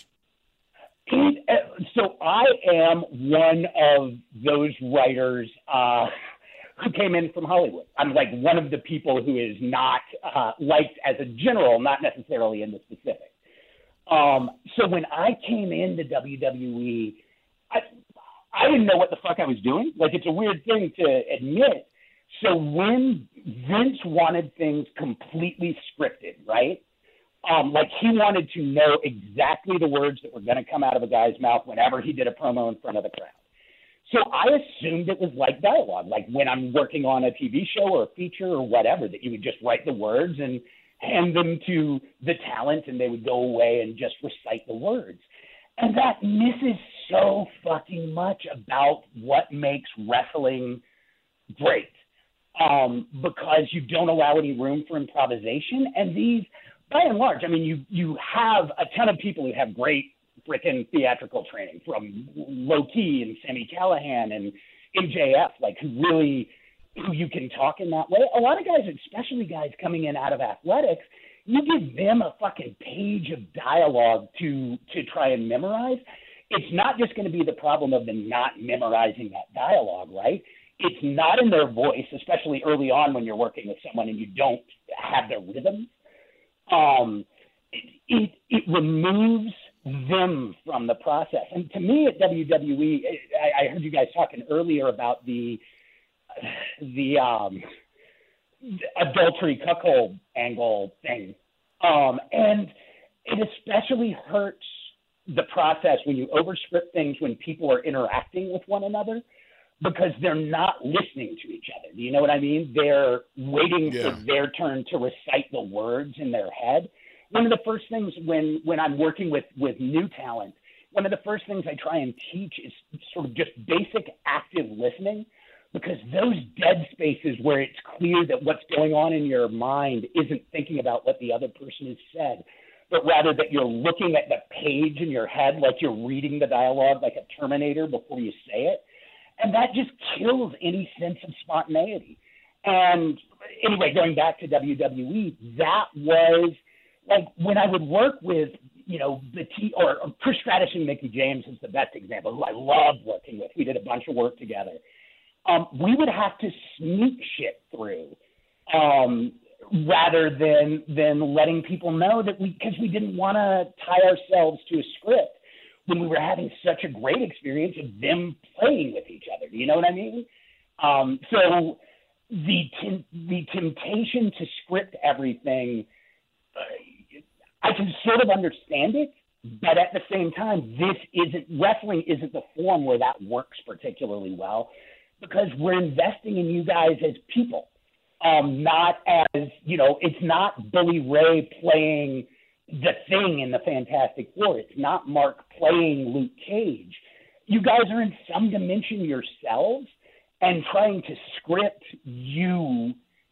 So I am one of those writers who came in from Hollywood. I'm like one of the people who is not liked as a general, not necessarily in the specific. So when I came into WWE, I didn't know what the fuck I was doing. Like, it's a weird thing to admit. So when Vince wanted things completely scripted, right? Like he wanted to know exactly the words that were going to come out of a guy's mouth whenever he did a promo in front of the crowd. So I assumed it was like dialogue, like when I'm working on a TV show or a feature or whatever, that you would just write the words and hand them to the talent and they would go away and just recite the words. And that misses so fucking much about what makes wrestling great, because you don't allow any room for improvisation. And these, by and large, I mean, you have a ton of people who have great frickin' theatrical training, from Low-Ki and Sami Callihan and MJF, like who you can talk in that way. A lot of guys, especially guys coming in out of athletics, you give them a fucking page of dialogue to try and memorize. It's not just going to be the problem of them not memorizing that dialogue, right? It's not in their voice, especially early on when you're working with someone and you don't have their rhythm. It removes them from the process. And to me at WWE, I heard you guys talking earlier about the adultery cuckold angle thing. And it especially hurts the process when you overscript things when people are interacting with one another, because they're not listening to each other. Do you know what I mean? They're waiting for their turn to recite the words in their head. One of the first things when I'm working with new talent, one of the first things I try and teach is sort of just basic active listening, because those dead spaces where it's clear that what's going on in your mind isn't thinking about what the other person has said, but rather that you're looking at the page in your head like you're reading the dialogue like a Terminator before you say it. And that just kills any sense of spontaneity. And anyway, going back to WWE, that was like when I would work with, or Chris Stratus and Mickie James is the best example, who I loved working with. We did a bunch of work together. We would have to sneak shit through rather than letting people know that because we didn't want to tie ourselves to a script when we were having such a great experience of them playing with each other. Do you know what I mean? So the temptation to script everything, I can sort of understand it, but at the same time, wrestling isn't the form where that works particularly well, because we're investing in you guys as people, not as, it's not Billy Ray playing the Thing in the Fantastic Four. It's not Mark playing Luke Cage. You guys are in some dimension yourselves, and trying to script you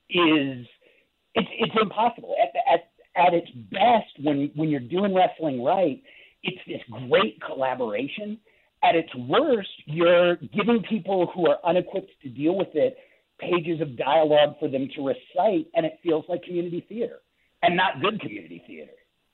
it's impossible. At its best, when you're doing wrestling right, it's this great collaboration. At its worst, you're giving people who are unequipped to deal with it pages of dialogue for them to recite, and it feels like community theater, and not good community theater.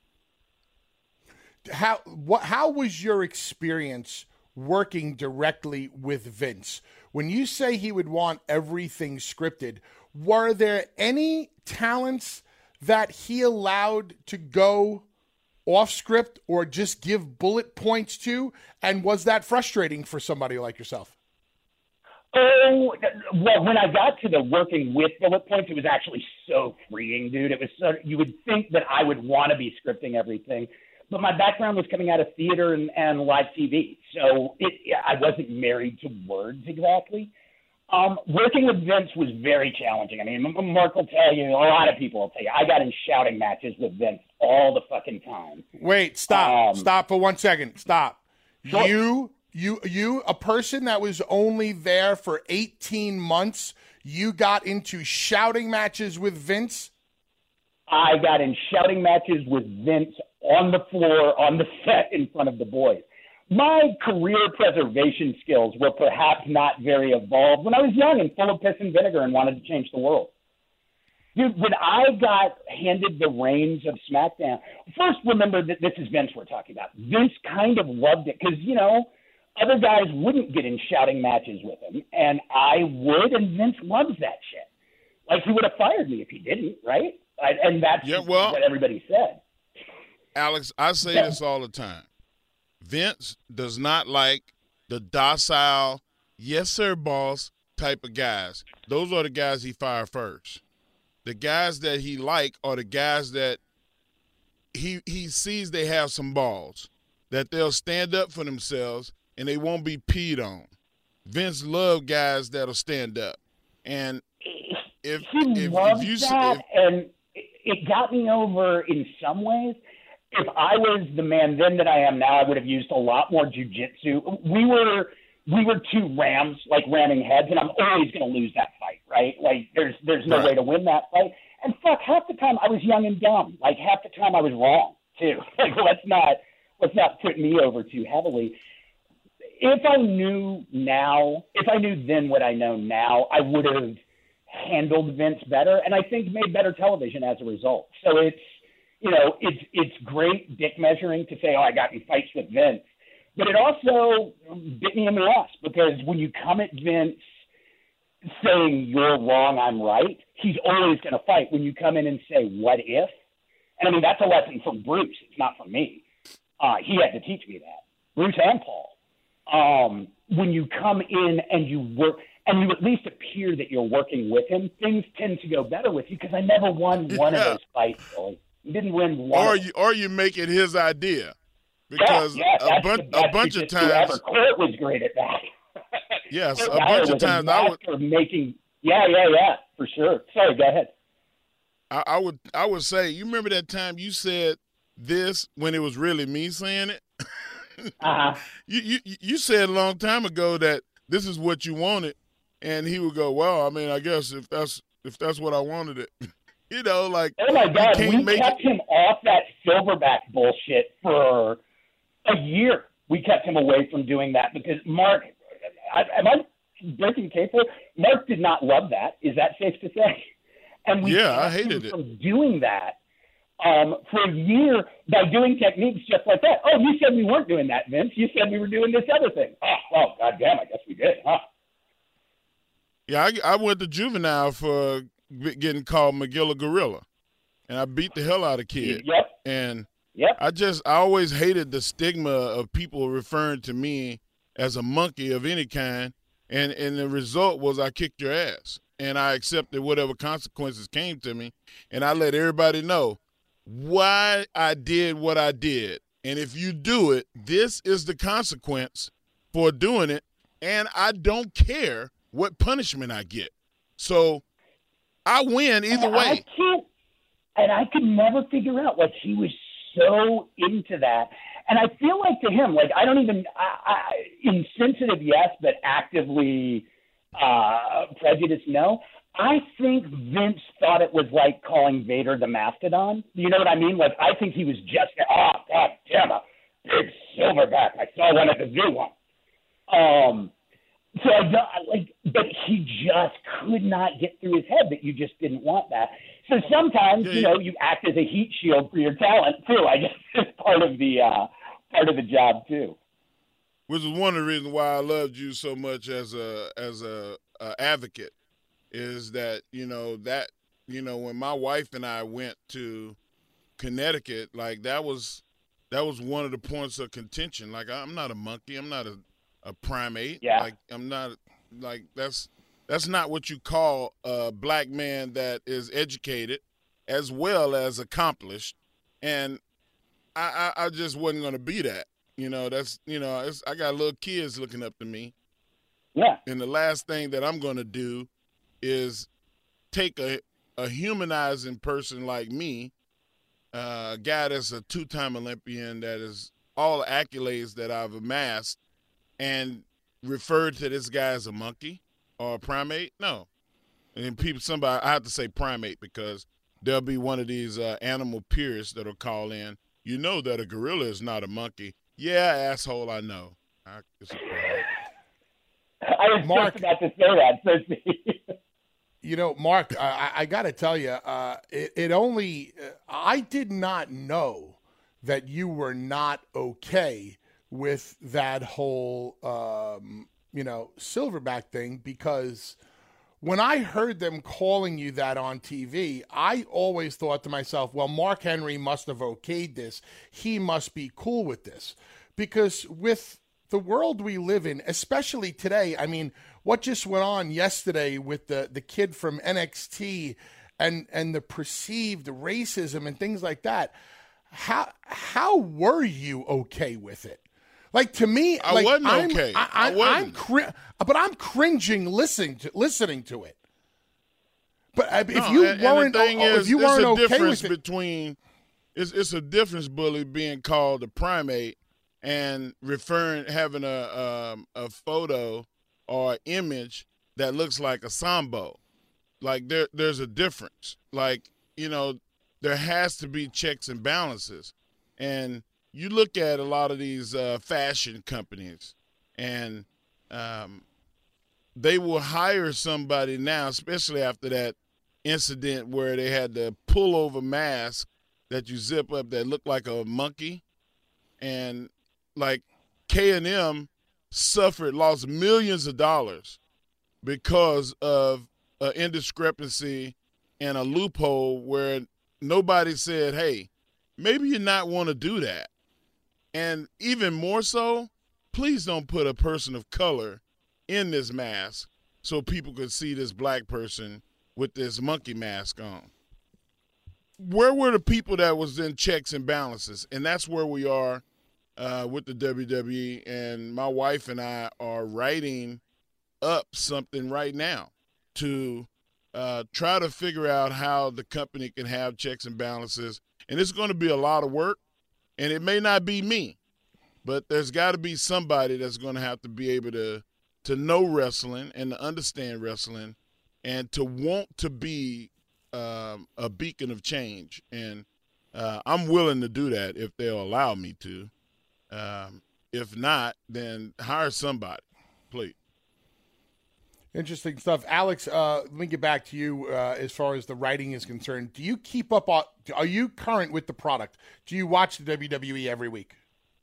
How was your experience working directly with Vince? When you say he would want everything scripted, were there any talents that he allowed to go off script or just give bullet points to? And was that frustrating for somebody like yourself? Oh, well, when I got to the working with bullet points, it was actually so freeing, dude. It was you would think that I would want to be scripting everything, but my background was coming out of theater and live TV, so I wasn't married to words exactly. Working with Vince was very challenging. I mean, Mark will tell you, a lot of people will tell you, I got in shouting matches with Vince all the fucking time. Wait, stop. Stop for 1 second. Stop. Sure. You, a person that was only there for 18 months, you got into shouting matches with Vince? I got in shouting matches with Vince on the floor, on the set, in front of the boys. My career preservation skills were perhaps not very evolved when I was young and full of piss and vinegar and wanted to change the world. Dude, when I got handed the reins of SmackDown, first remember that this is Vince we're talking about. Vince kind of loved it because, other guys wouldn't get in shouting matches with him, and I would, and Vince loves that shit. Like, he would have fired me if he didn't, right? And that's what everybody said. Alex, I say this all the time. Vince does not like the docile, yes, sir, boss type of guys. Those are the guys he fired first. The guys that he like are the guys that he sees they have some balls, that they'll stand up for themselves and they won't be peed on. Vince loved guys that'll stand up. And if you and it got me over in some ways. If I was the man then that I am now, I would have used a lot more jujitsu. We were two rams, like ramming heads, and I'm always going to lose that fight, right? Like there's no way to win that fight. And fuck, half the time I was young and dumb. Like half the time I was wrong too. Like let's not put me over too heavily. If I knew then what I know now, I would have handled Vince better, and I think made better television as a result. So it's great dick measuring to say, oh, I got in fights with Vince. But it also bit me in the ass because when you come at Vince saying you're wrong, I'm right, he's always going to fight. When you come in and say, what if? And I mean, that's a lesson from Bruce. It's not from me. He had to teach me that. Bruce and Paul. When you come in and you work and you at least appear that you're working with him, things tend to go better with you because I never won one of those fights, Billy. You didn't win one. Or you make it his idea. Because a bunch of times Court was great at that. Yes, a bunch of times I would making for sure. Sorry, go ahead. I would say, you remember that time you said this when it was really me saying it? Uh-huh. You said a long time ago that this is what you wanted, and he would go, well, I mean, I guess if that's what I wanted it. Like, oh my God, we kept him off that Silverback bullshit for a year. We kept him away from doing that because Mark, am I breaking cable? Mark did not love that. Is that safe to say? And I hated it from doing that for a year by doing techniques just like that. Oh, you said we weren't doing that, Vince. You said we were doing this other thing. Oh, well, goddamn, I guess we did, huh? Yeah, I went to juvenile for getting called McGilla Gorilla, and I beat the hell out of kid. Yep. And yep. I always hated the stigma of people referring to me as a monkey of any kind, and the result was I kicked your ass. and I accepted whatever consequences came to me, and I let everybody know why I did what I did. And if you do it, this is the consequence for doing it, and I don't care what punishment I get. So I win either way. I could never figure out, like, he was so into that. And I feel like to him, like, I don't even insensitive, yes, but actively prejudiced, no. I think Vince thought it was like calling Vader the Mastodon. You know what I mean? Like, I think he was just, oh, God damn, a big silverback. I saw one at the zoo one. So but he just could not get through his head that you just didn't want that. So sometimes, you act as a heat shield for your talent too. I guess it's part of the job too. Which is one of the reasons why I loved you so much as a advocate, is that when my wife and I went to Connecticut, like that was one of the points of contention. Like, I'm not a monkey. I'm not a primate. Yeah. Like, I'm not, like, that's not what you call a black man that is educated as well as accomplished. And I just wasn't going to be that. I got little kids looking up to me. Yeah. And the last thing that I'm going to do is take a humanizing person like me, a guy that's a two-time Olympian, that is all the accolades that I've amassed, and refer to this guy as a monkey or a primate. No. And I have to say primate because there'll be one of these animal purists that'll call in. You know that a gorilla is not a monkey. Yeah, asshole, I know. I was Mark, just about to say that. Mark, I got to tell you, I did not know that you were not okay with that whole, silverback thing, because when I heard them calling you that on TV, I always thought to myself, well, Mark Henry must have okayed this. He must be cool with this. Because with the world we live in, especially today, I mean, what just went on yesterday with the kid from NXT and the perceived racism and things like that, how were you okay with it? Like, to me, I wasn't okay. I wasn't. But I'm cringing listening to it. But if you weren't okay with it, it's a difference, Bully, being called a primate and having a photo or image that looks like a Sambo. Like, there's a difference. Like, there has to be checks and balances. And you look at a lot of these fashion companies, and they will hire somebody now, especially after that incident where they had the pullover mask that you zip up that looked like a monkey. And, like, K&M lost millions of dollars because of an indiscrepancy and a loophole where nobody said, hey, maybe you not want to do that. And even more so, please don't put a person of color in this mask so people could see this black person with this monkey mask on. Where were the people that was in checks and balances? And that's where we are with the WWE. And my wife and I are writing up something right now to try to figure out how the company can have checks and balances. And it's going to be a lot of work. And it may not be me, but there's got to be somebody that's going to have to be able to know wrestling and to understand wrestling and to want to be a beacon of change. And I'm willing to do that if they'll allow me to. If not, then hire somebody, please. Interesting stuff. Alex, let me get back to you as far as the writing is concerned. Do you keep up on – are you current with the product? Do you watch the WWE every week?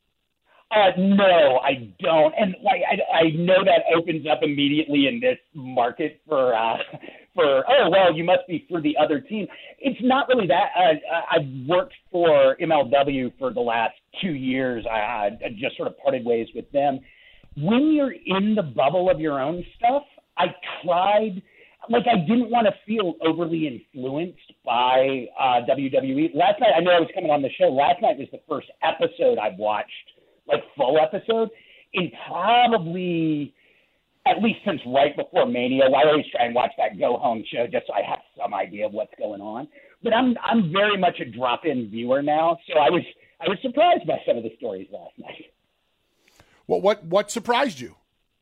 No, I don't. And I know that opens up immediately in this market for you must be for the other team. It's not really that. I've worked for MLW for the last 2 years. I just sort of parted ways with them. When you're in the bubble of your own stuff, I tried, I didn't want to feel overly influenced by WWE. Last night, I know I was coming on the show. Last night was the first episode I've watched, like full episode, in probably at least since right before Mania. I always try and watch that go home show just so I have some idea of what's going on. But I'm very much a drop-in viewer now, so I was surprised by some of the stories last night. Well, what surprised you?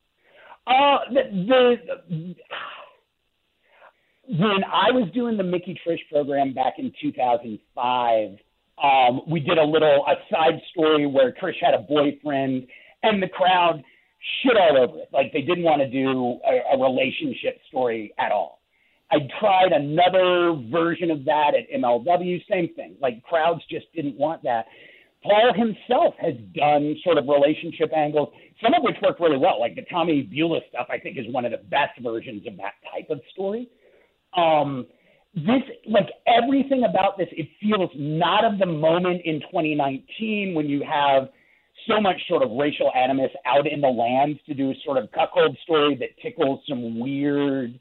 When I was doing the Mickey Trish program back in 2005, we did a side story where Trish had a boyfriend, and the crowd shit all over it. Like, they didn't want to do a relationship story at all. I tried another version of that at MLW, same thing. Like, crowds just didn't want that. Paul himself has done sort of relationship angles, some of which work really well. Like the Tommy Beulah stuff, I think, is one of the best versions of that type of story. This, like, everything about this, it feels not of the moment in 2019 when you have so much sort of racial animus out in the land to do a sort of cuckold story that tickles some weird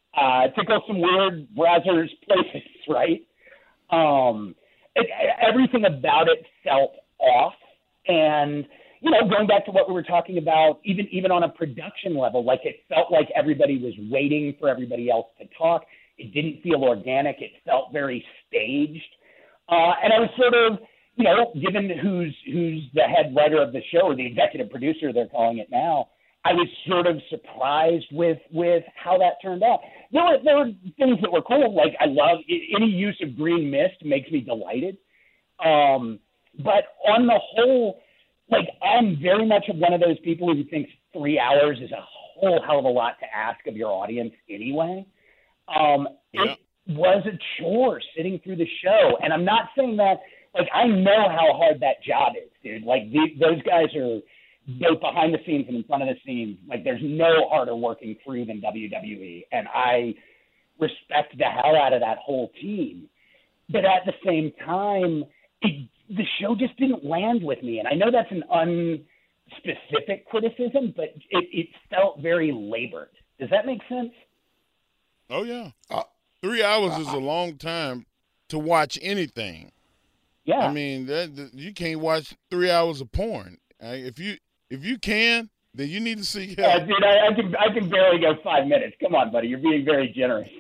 Brazzers places, right? Everything about it felt off. And, you know, going back to what we were talking about, even on a production level, like, it felt like everybody was waiting for everybody else to talk. It didn't feel organic. It felt very staged. And I was sort of, you know, given who's the head writer of the show, or the executive producer, they're calling it now, I was sort of surprised with how that turned out. There were things that were cool. Like, I love any use of green mist makes me delighted. But on the whole, like, I'm very much one of those people who thinks 3 hours is a whole hell of a lot to ask of your audience anyway. It was a chore sitting through the show. And I'm not saying that, like, I know how hard that job is, dude. Like, those guys are both behind the scenes and in front of the scenes. Like, there's no harder working crew than WWE. And I respect the hell out of that whole team. But at the same time, the show just didn't land with me. And I know that's an unspecific criticism, but it felt very labored. Does that make sense? Oh, yeah. 3 hours is a long time to watch anything. Yeah. I mean, you can't watch 3 hours of porn. If you can, then you need to seek help. Yeah, dude, I can barely go 5 minutes. Come on, buddy. You're being very generous.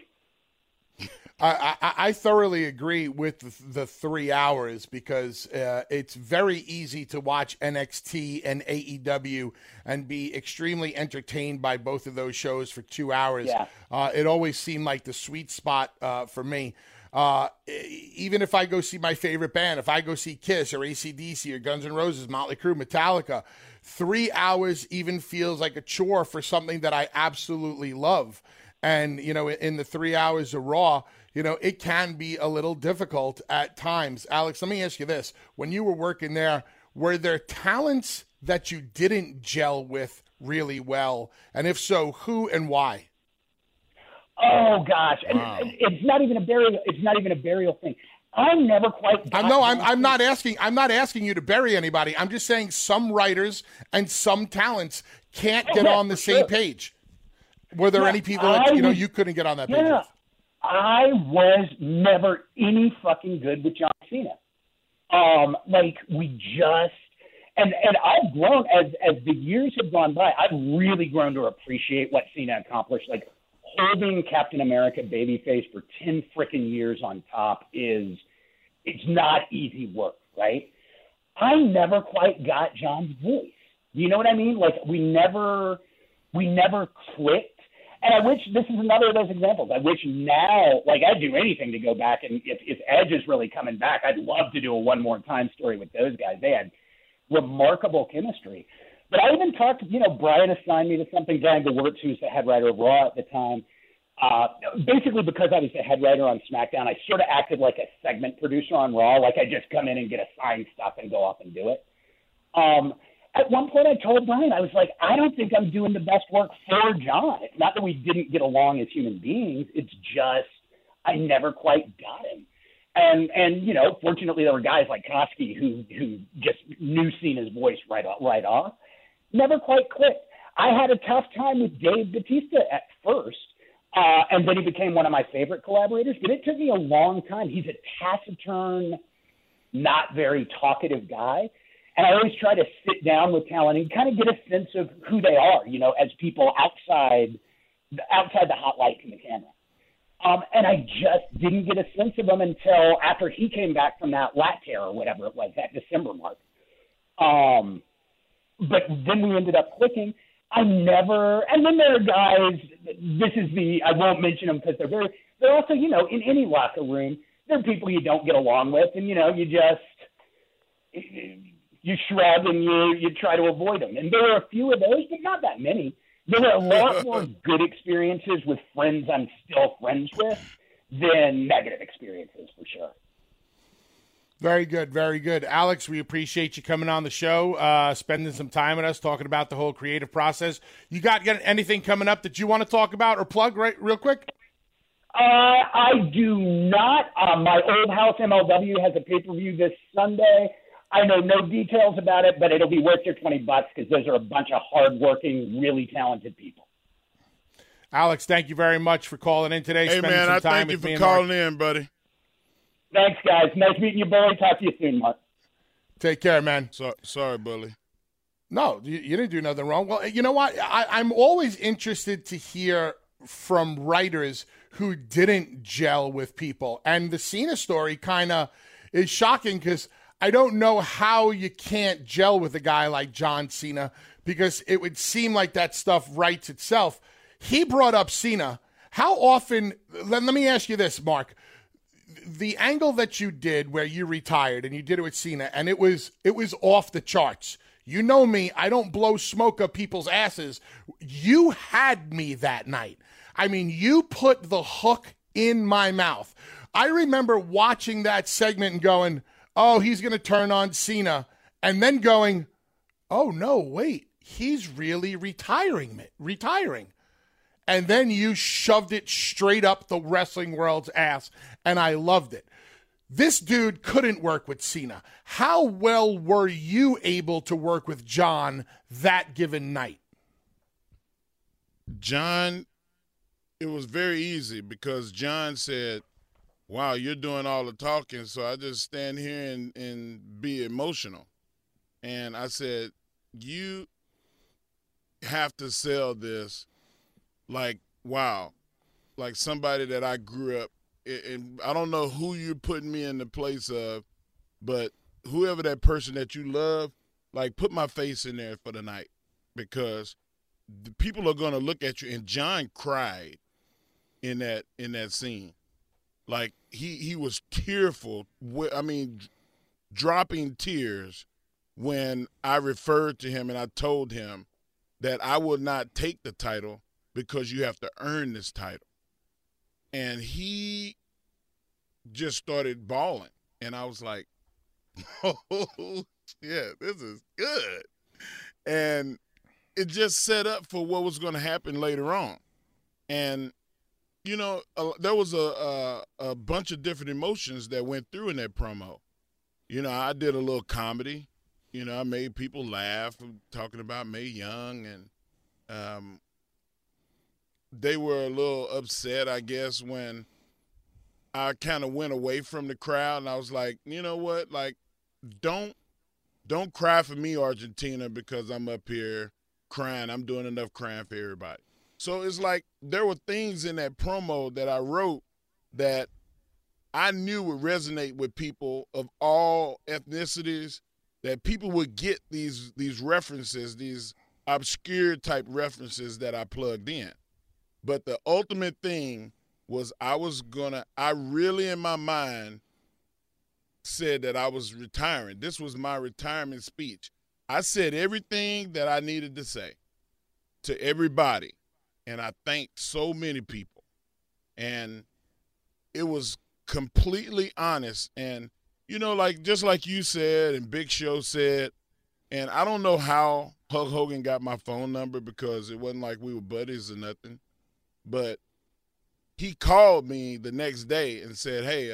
I thoroughly agree with the 3 hours because it's very easy to watch NXT and AEW and be extremely entertained by both of those shows for 2 hours. Yeah. It always seemed like the sweet spot for me. Even if I go see my favorite band, if I go see Kiss or AC/DC or Guns N' Roses, Motley Crue, Metallica, 3 hours even feels like a chore for something that I absolutely love. And, you know, in the 3 hours of Raw, you know, it can be a little difficult at times. Alex, let me ask you this. When you were working there, were there talents that you didn't gel with really well? And if so, who and why? Oh gosh, Wow. And it's not even a burial. It's not even a burial thing. I never quite. I'm not asking you to bury anybody. I'm just saying some writers and some talents can't get on the same page. Were there any people that you couldn't get on that page? Yeah, with? I was never any fucking good with John Cena. Like, we just and I've grown as the years have gone by. I've really grown to appreciate what Cena accomplished. Like, holding Captain America babyface for 10 frickin' years on top it's not easy work, right? I never quite got John's voice. You know what I mean? Like, we never clicked. And I wish, this is another of those examples. I wish now, like, I'd do anything to go back. And if Edge is really coming back, I'd love to do a one more time story with those guys. They had remarkable chemistry. But I even talked, Brian assigned me to something, Brian DeWertz, who's the head writer of Raw at the time. Basically, because I was the head writer on SmackDown, I sort of acted like a segment producer on Raw. Like, I just come in and get assigned stuff and go off and do it. At one point, I told Brian, I was like, I don't think I'm doing the best work for John. It's not that we didn't get along as human beings. It's just I never quite got him. And fortunately, there were guys like Koski who just knew Cena's voice right off. Never quite clicked. I had a tough time with Dave Bautista at first. And then he became one of my favorite collaborators. But it took me a long time. He's a taciturn, not very talkative guy. And I always try to sit down with talent and kind of get a sense of who they are, as people outside the hot light and the camera. And I just didn't get a sense of him until after he came back from that lat tear or whatever it was, that December mark. But then we ended up clicking. And then there are guys, I won't mention them because they're also, in any locker room, there are people you don't get along with, and, you shrug and you try to avoid them. And there were a few of those, but not that many. There were a lot more good experiences with friends I'm still friends with than negative experiences, for sure. Very good, very good. Alex, we appreciate you coming on the show, spending some time with us, talking about the whole creative process. You got anything coming up that you want to talk about or plug real quick? I do not. My old house, MLW, has a pay-per-view this Sunday. I know no details about it, but it'll be worth your $20 because those are a bunch of hardworking, really talented people. Alex, thank you very much for calling in today. Hey, man, I thank you for calling in, buddy. Thanks, guys. Nice meeting you, Bully. Talk to you soon, Mark. Take care, man. Sorry, Bully. No, you didn't do nothing wrong. Well, you know what? I'm always interested to hear from writers who didn't gel with people. And the Cena story kind of is shocking because I don't know how you can't gel with a guy like John Cena because it would seem like that stuff writes itself. He brought up Cena. How often – let me ask you this, Mark. The angle that you did where you retired and you did it with Cena and it was off the charts. You know me, I don't blow smoke up people's asses. You had me that night. I mean, you put the hook in my mouth. I remember watching that segment and going, oh, he's going to turn on Cena. And then going, oh, no, wait, he's really retiring. And then you shoved it straight up the wrestling world's ass, and I loved it. This dude couldn't work with Cena. How well were you able to work with John that given night? John, it was very easy because John said, wow, you're doing all the talking, so I just stand here and be emotional. And I said, you have to sell this like, wow, like somebody that I grew up, and I don't know who you're putting me in the place of, but whoever that person that you love, like put my face in there for the night because the people are going to look at you. And John cried in that scene. Like he was tearful. I mean, dropping tears when I referred to him and I told him that I would not take the title because you have to earn this title. And he just started bawling. And I was like, oh, yeah, this is good. And it just set up for what was going to happen later on. And, you know, there was a bunch of different emotions that went through in that promo. You know, I did a little comedy. You know, I made people laugh talking about Mae Young, and they were a little upset, I guess, when I kind of went away from the crowd, and I was like, you know what, like, don't cry for me, Argentina, because I'm up here crying. I'm doing enough crying for everybody. So it's like there were things in that promo that I wrote that I knew would resonate with people of all ethnicities, that people would get these references, these obscure type references that I plugged in. But the ultimate thing was I really in my mind said that I was retiring. This was my retirement speech. I said everything that I needed to say to everybody, and I thanked so many people. And it was completely honest. And, you know, like just like you said and Big Show said, and I don't know how Hulk Hogan got my phone number because it wasn't like we were buddies or nothing. But he called me the next day and said, hey,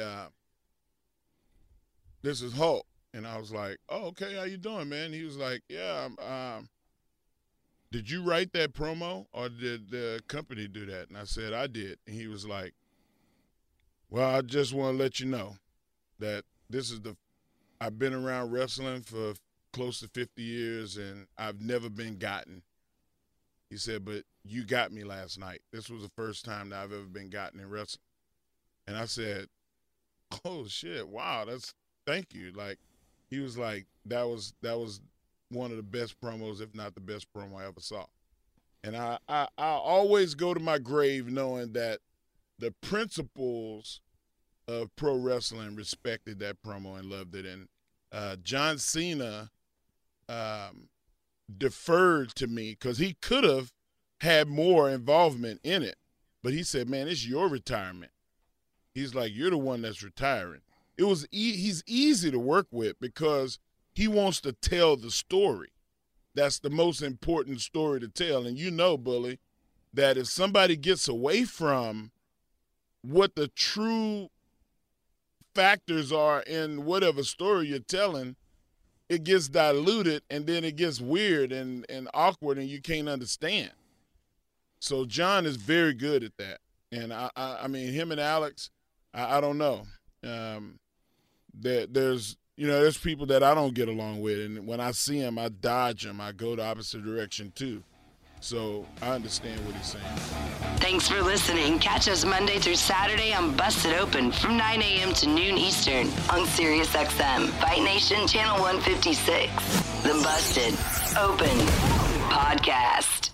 this is Hulk. And I was like, oh, okay, how you doing, man? He was like, yeah, did you write that promo or did the company do that? And I said, I did. And he was like, well, I just want to let you know that I've been around wrestling for close to 50 years and I've never been gotten. He said, but you got me last night. This was the first time that I've ever been gotten in wrestling. And I said, oh shit, wow, thank you. Like, he was like, that was one of the best promos, if not the best promo I ever saw. And I always go to my grave knowing that the principles of pro wrestling respected that promo and loved it. And John Cena deferred to me because he could have had more involvement in it. But he said, man, it's your retirement. He's like, you're the one that's retiring. He's easy to work with because he wants to tell the story. That's the most important story to tell. And you know, Bully, that if somebody gets away from what the true factors are in whatever story you're telling, it gets diluted and then it gets weird and awkward and you can't understand. So John is very good at that. And I mean, him and Alex, I don't know. There's people that I don't get along with, and when I see them, I dodge them. I go the opposite direction too. So I understand what he's saying. Thanks for listening. Catch us Monday through Saturday on Busted Open from 9 a.m. to noon Eastern on Sirius XM, Fight Nation Channel 156. The Busted Open Podcast.